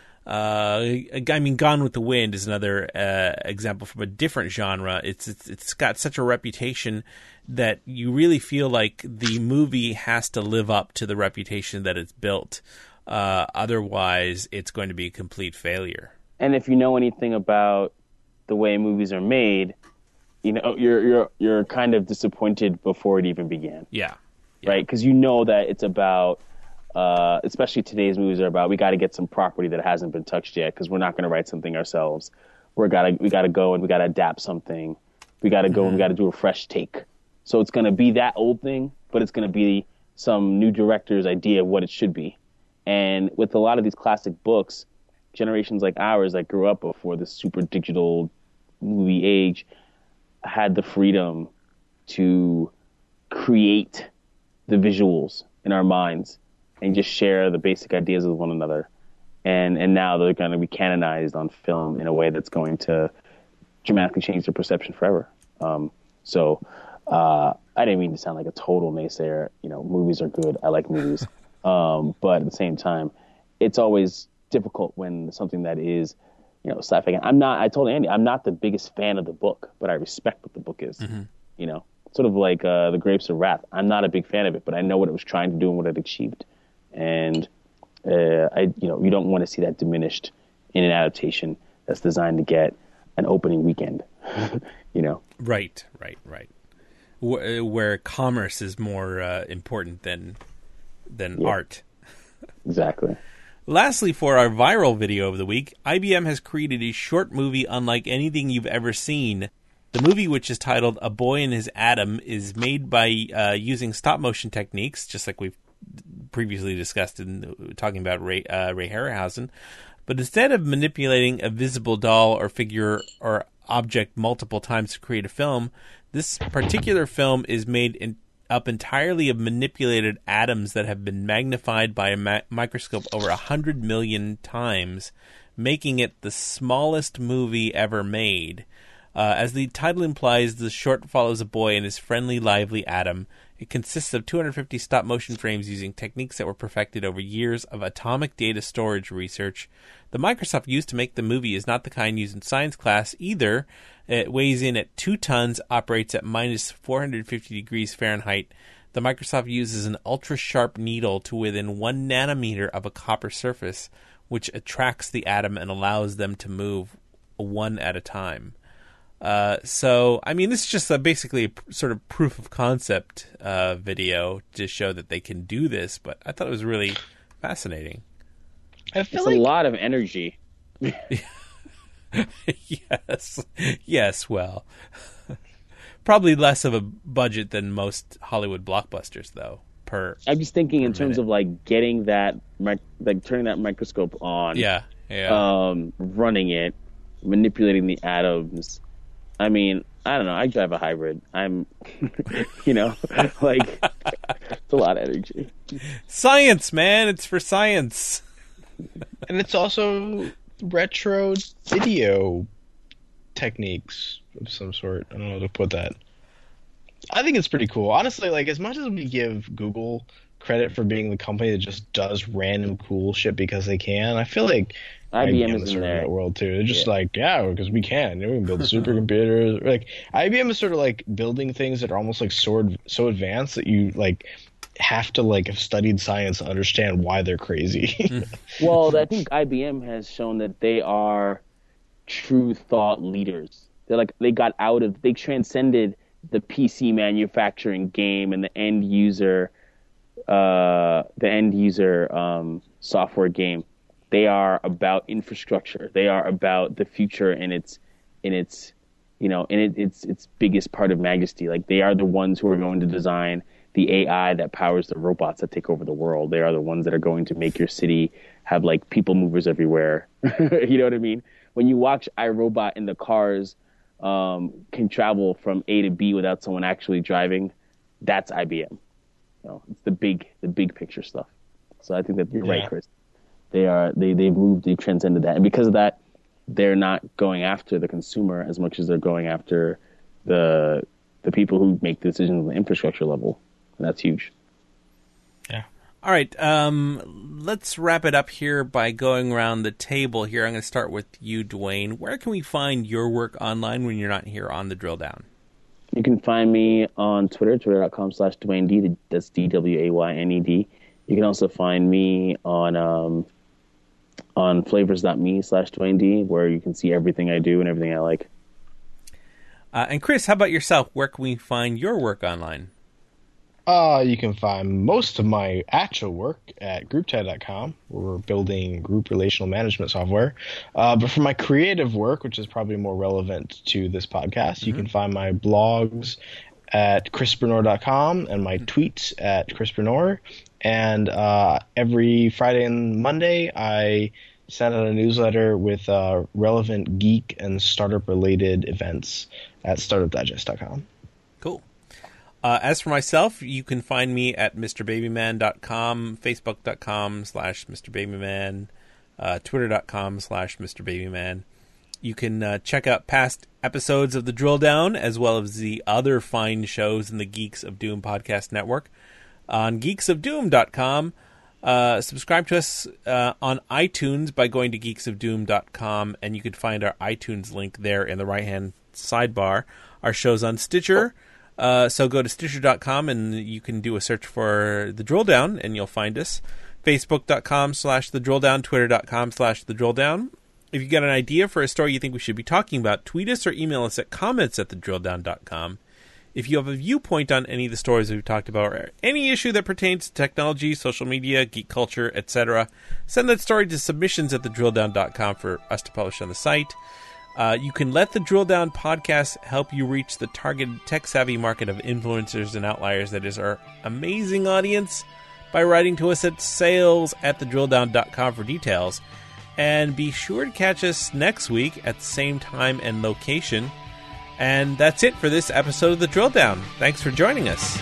uh I mean Gone with the Wind is another uh, example from a different genre. It's it's it's got such a reputation that you really feel like the movie has to live up to the reputation that it's built. Uh, otherwise, it's going to be a complete failure. And if you know anything about the way movies are made, you know, you're you're you're kind of disappointed before it even began. Yeah. Right? Because you know that it's about, uh, especially today's movies are about, we got to get some property that hasn't been touched yet because we're not going to write something ourselves. We're gotta we got to go and we got to adapt something. We got to go Mm-hmm. and we got to do a fresh take. So it's going to be that old thing, but it's going to be some new director's idea of what it should be. And with a lot of these classic books, generations like ours that grew up before the super digital movie age had the freedom to create the visuals in our minds and just share the basic ideas with one another. And and now they're going to be canonized on film in a way that's going to dramatically change their perception forever. Um, so uh, I didn't mean to sound like a total naysayer. You know, movies are good. I like movies. Um, but at the same time, it's always difficult when something that is, you know, sci-fi. I'm not, I told Andy, I'm not the biggest fan of the book, but I respect what the book is. Mm-hmm. You know, sort of like uh, The Grapes of Wrath. I'm not a big fan of it, but I know what it was trying to do and what it achieved. And uh, I, you know, you don't want to see that diminished in an adaptation that's designed to get an opening weekend. You know, Right, right, right. Wh- Where commerce is more uh, important than than Yeah. art. exactly. Lastly, for our viral video of the week, I B M has created a short movie unlike anything you've ever seen. The movie, which is titled A Boy and His Atom, is made by uh, using stop-motion techniques, just like we've previously discussed in talking about Ray, uh, Ray Harryhausen. But instead of manipulating a visible doll or figure or object multiple times to create a film, this particular film is made in, up entirely of manipulated atoms that have been magnified by a ma- microscope over a hundred million times, making it the smallest movie ever made. Uh, as the title implies, the short follows a boy and his friendly, lively atom, It consists of two hundred fifty stop-motion frames using techniques that were perfected over years of atomic data storage research. The Microsoft used to make the movie is not the kind used in science class either. It weighs in at two tons, operates at minus four hundred fifty degrees Fahrenheit. The Microsoft uses an ultra-sharp needle to within one nanometer of a copper surface, which attracts the atom and allows them to move one at a time. Uh, so, I mean, this is just a, basically a p- sort of proof of concept uh, video to show that they can do this, but I thought it was really fascinating. I feel It's like a lot of energy. Yes. Yes, well. Probably less of a budget than most Hollywood blockbusters, though, per... I'm just thinking in terms minute. of like getting that, mic- like turning that microscope on. Yeah, yeah. Um, running it, manipulating the atoms. I mean, I don't know. I drive a hybrid. I'm, you know, like it's a lot of energy. Science, man. It's for science. and it's also retro video techniques of some sort. I don't know how to put that. I think it's pretty cool. Honestly, like as much as we give Google credit for being the company that just does random cool shit because they can, I feel like I B M I B M is is in sort of in there. that world too. They're just Yeah. like, yeah, because we can. We can build supercomputers. Like I B M is sort of like building things that are almost like so so advanced that you like have to like have studied science to understand why they're crazy. Well, I think I B M has shown that they are true thought leaders. They're like they got out of they transcended the P C manufacturing game and the end user, uh, the end user um, software game. They are about infrastructure. They are about the future and its, in its, you know, in it, its its biggest part of majesty. Like they are the ones who are going to design the A I that powers the robots that take over the world. They are the ones that are going to make your city have like people movers everywhere. You know what I mean? When you watch iRobot and the cars um, can travel from A to B without someone actually driving, that's I B M. You know, it's the big the big picture stuff. So I think that you're Yeah. right, Chris. They are they they've moved, they transcended that, and because of that, they're not going after the consumer as much as they're going after the the people who make decisions on the infrastructure level, and that's huge. Yeah. All right, um, let's wrap it up here by going around the table here. I'm going to start with you, Dwayne. Where can we find your work online when you're not here on the Drill Down? You can find me on Twitter, twitter.com slash Dwayne D. That's D W A Y N E D. You can also find me on um, on flavors.me slash Dwayne D, where you can see everything I do and everything I like. Uh, and Chris, how about yourself? Where can we find your work online? Uh, you can find most of my actual work at groupted dot com, where we're building group relational management software. Uh, but for my creative work, which is probably more relevant to this podcast, mm-hmm. you can find my blogs at crispreneur dot com and my tweets at crispreneur. And uh, every Friday and Monday, I send out a newsletter with uh, relevant geek and startup-related events at startup digest dot com. Cool. Uh, as for myself, you can find me at mr babyman dot com, facebook dot com slash mr babyman, uh, twitter dot com slash mr babyman. You can uh, check out past episodes of The Drill Down, as well as the other fine shows in the Geeks of Doom podcast network on geeks of doom dot com. Uh, subscribe to us uh, on iTunes by going to geeks of doom dot com, and you can find our iTunes link there in the right-hand sidebar. Our show's on Stitcher. Uh, so go to stitcher dot com and you can do a search for The Drill Down and you'll find us. facebook dot com slash The Drill Down, twitter dot com slash The Drill Down. If you got an idea for a story you think we should be talking about, tweet us or email us at comments at the drill down dot com. If you have a viewpoint on any of the stories we've talked about or any issue that pertains to technology, social media, geek culture, et cetera, send that story to submissions at the drill down dot com for us to publish on the site. Uh, you can let the Drill Down podcast help you reach the targeted tech-savvy market of influencers and outliers that is our amazing audience by writing to us at sales at the drill down dot com for details. And be sure to catch us next week at the same time and location. And that's it for this episode of The Drill Down. Thanks for joining us.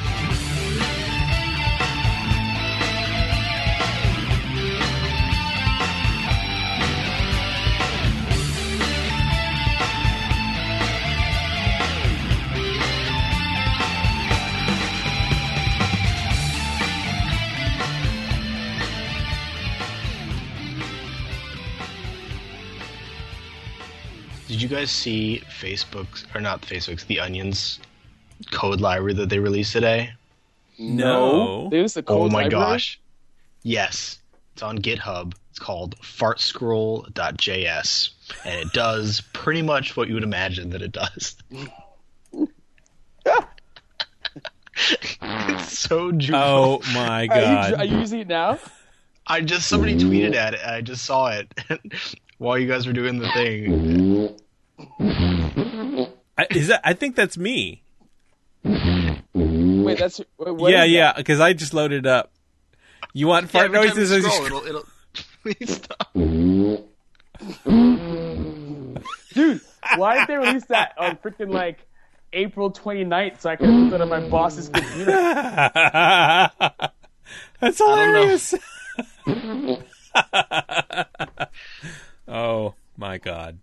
did you guys see Facebook's or not Facebook's The Onion's code library that they released today? No. There's a Oh code my library? gosh. Yes. It's on GitHub. It's called fartscroll dot j s. And it does pretty much what you would imagine that it does. It's so juvenile. Oh my Are you, god. are you using it now? I just somebody tweeted at it and I just saw it while you guys were doing the thing. I, is that? I think that's me. Wait, that's wait, what yeah, is yeah. Because I just loaded up. You want Yeah, fart every time you noises? as you scroll, scroll? it'll, it'll please stop. that? Dude, why did they release that on freaking like April twenty-ninth so I could put that on my boss's computer? That's hilarious. Oh my god.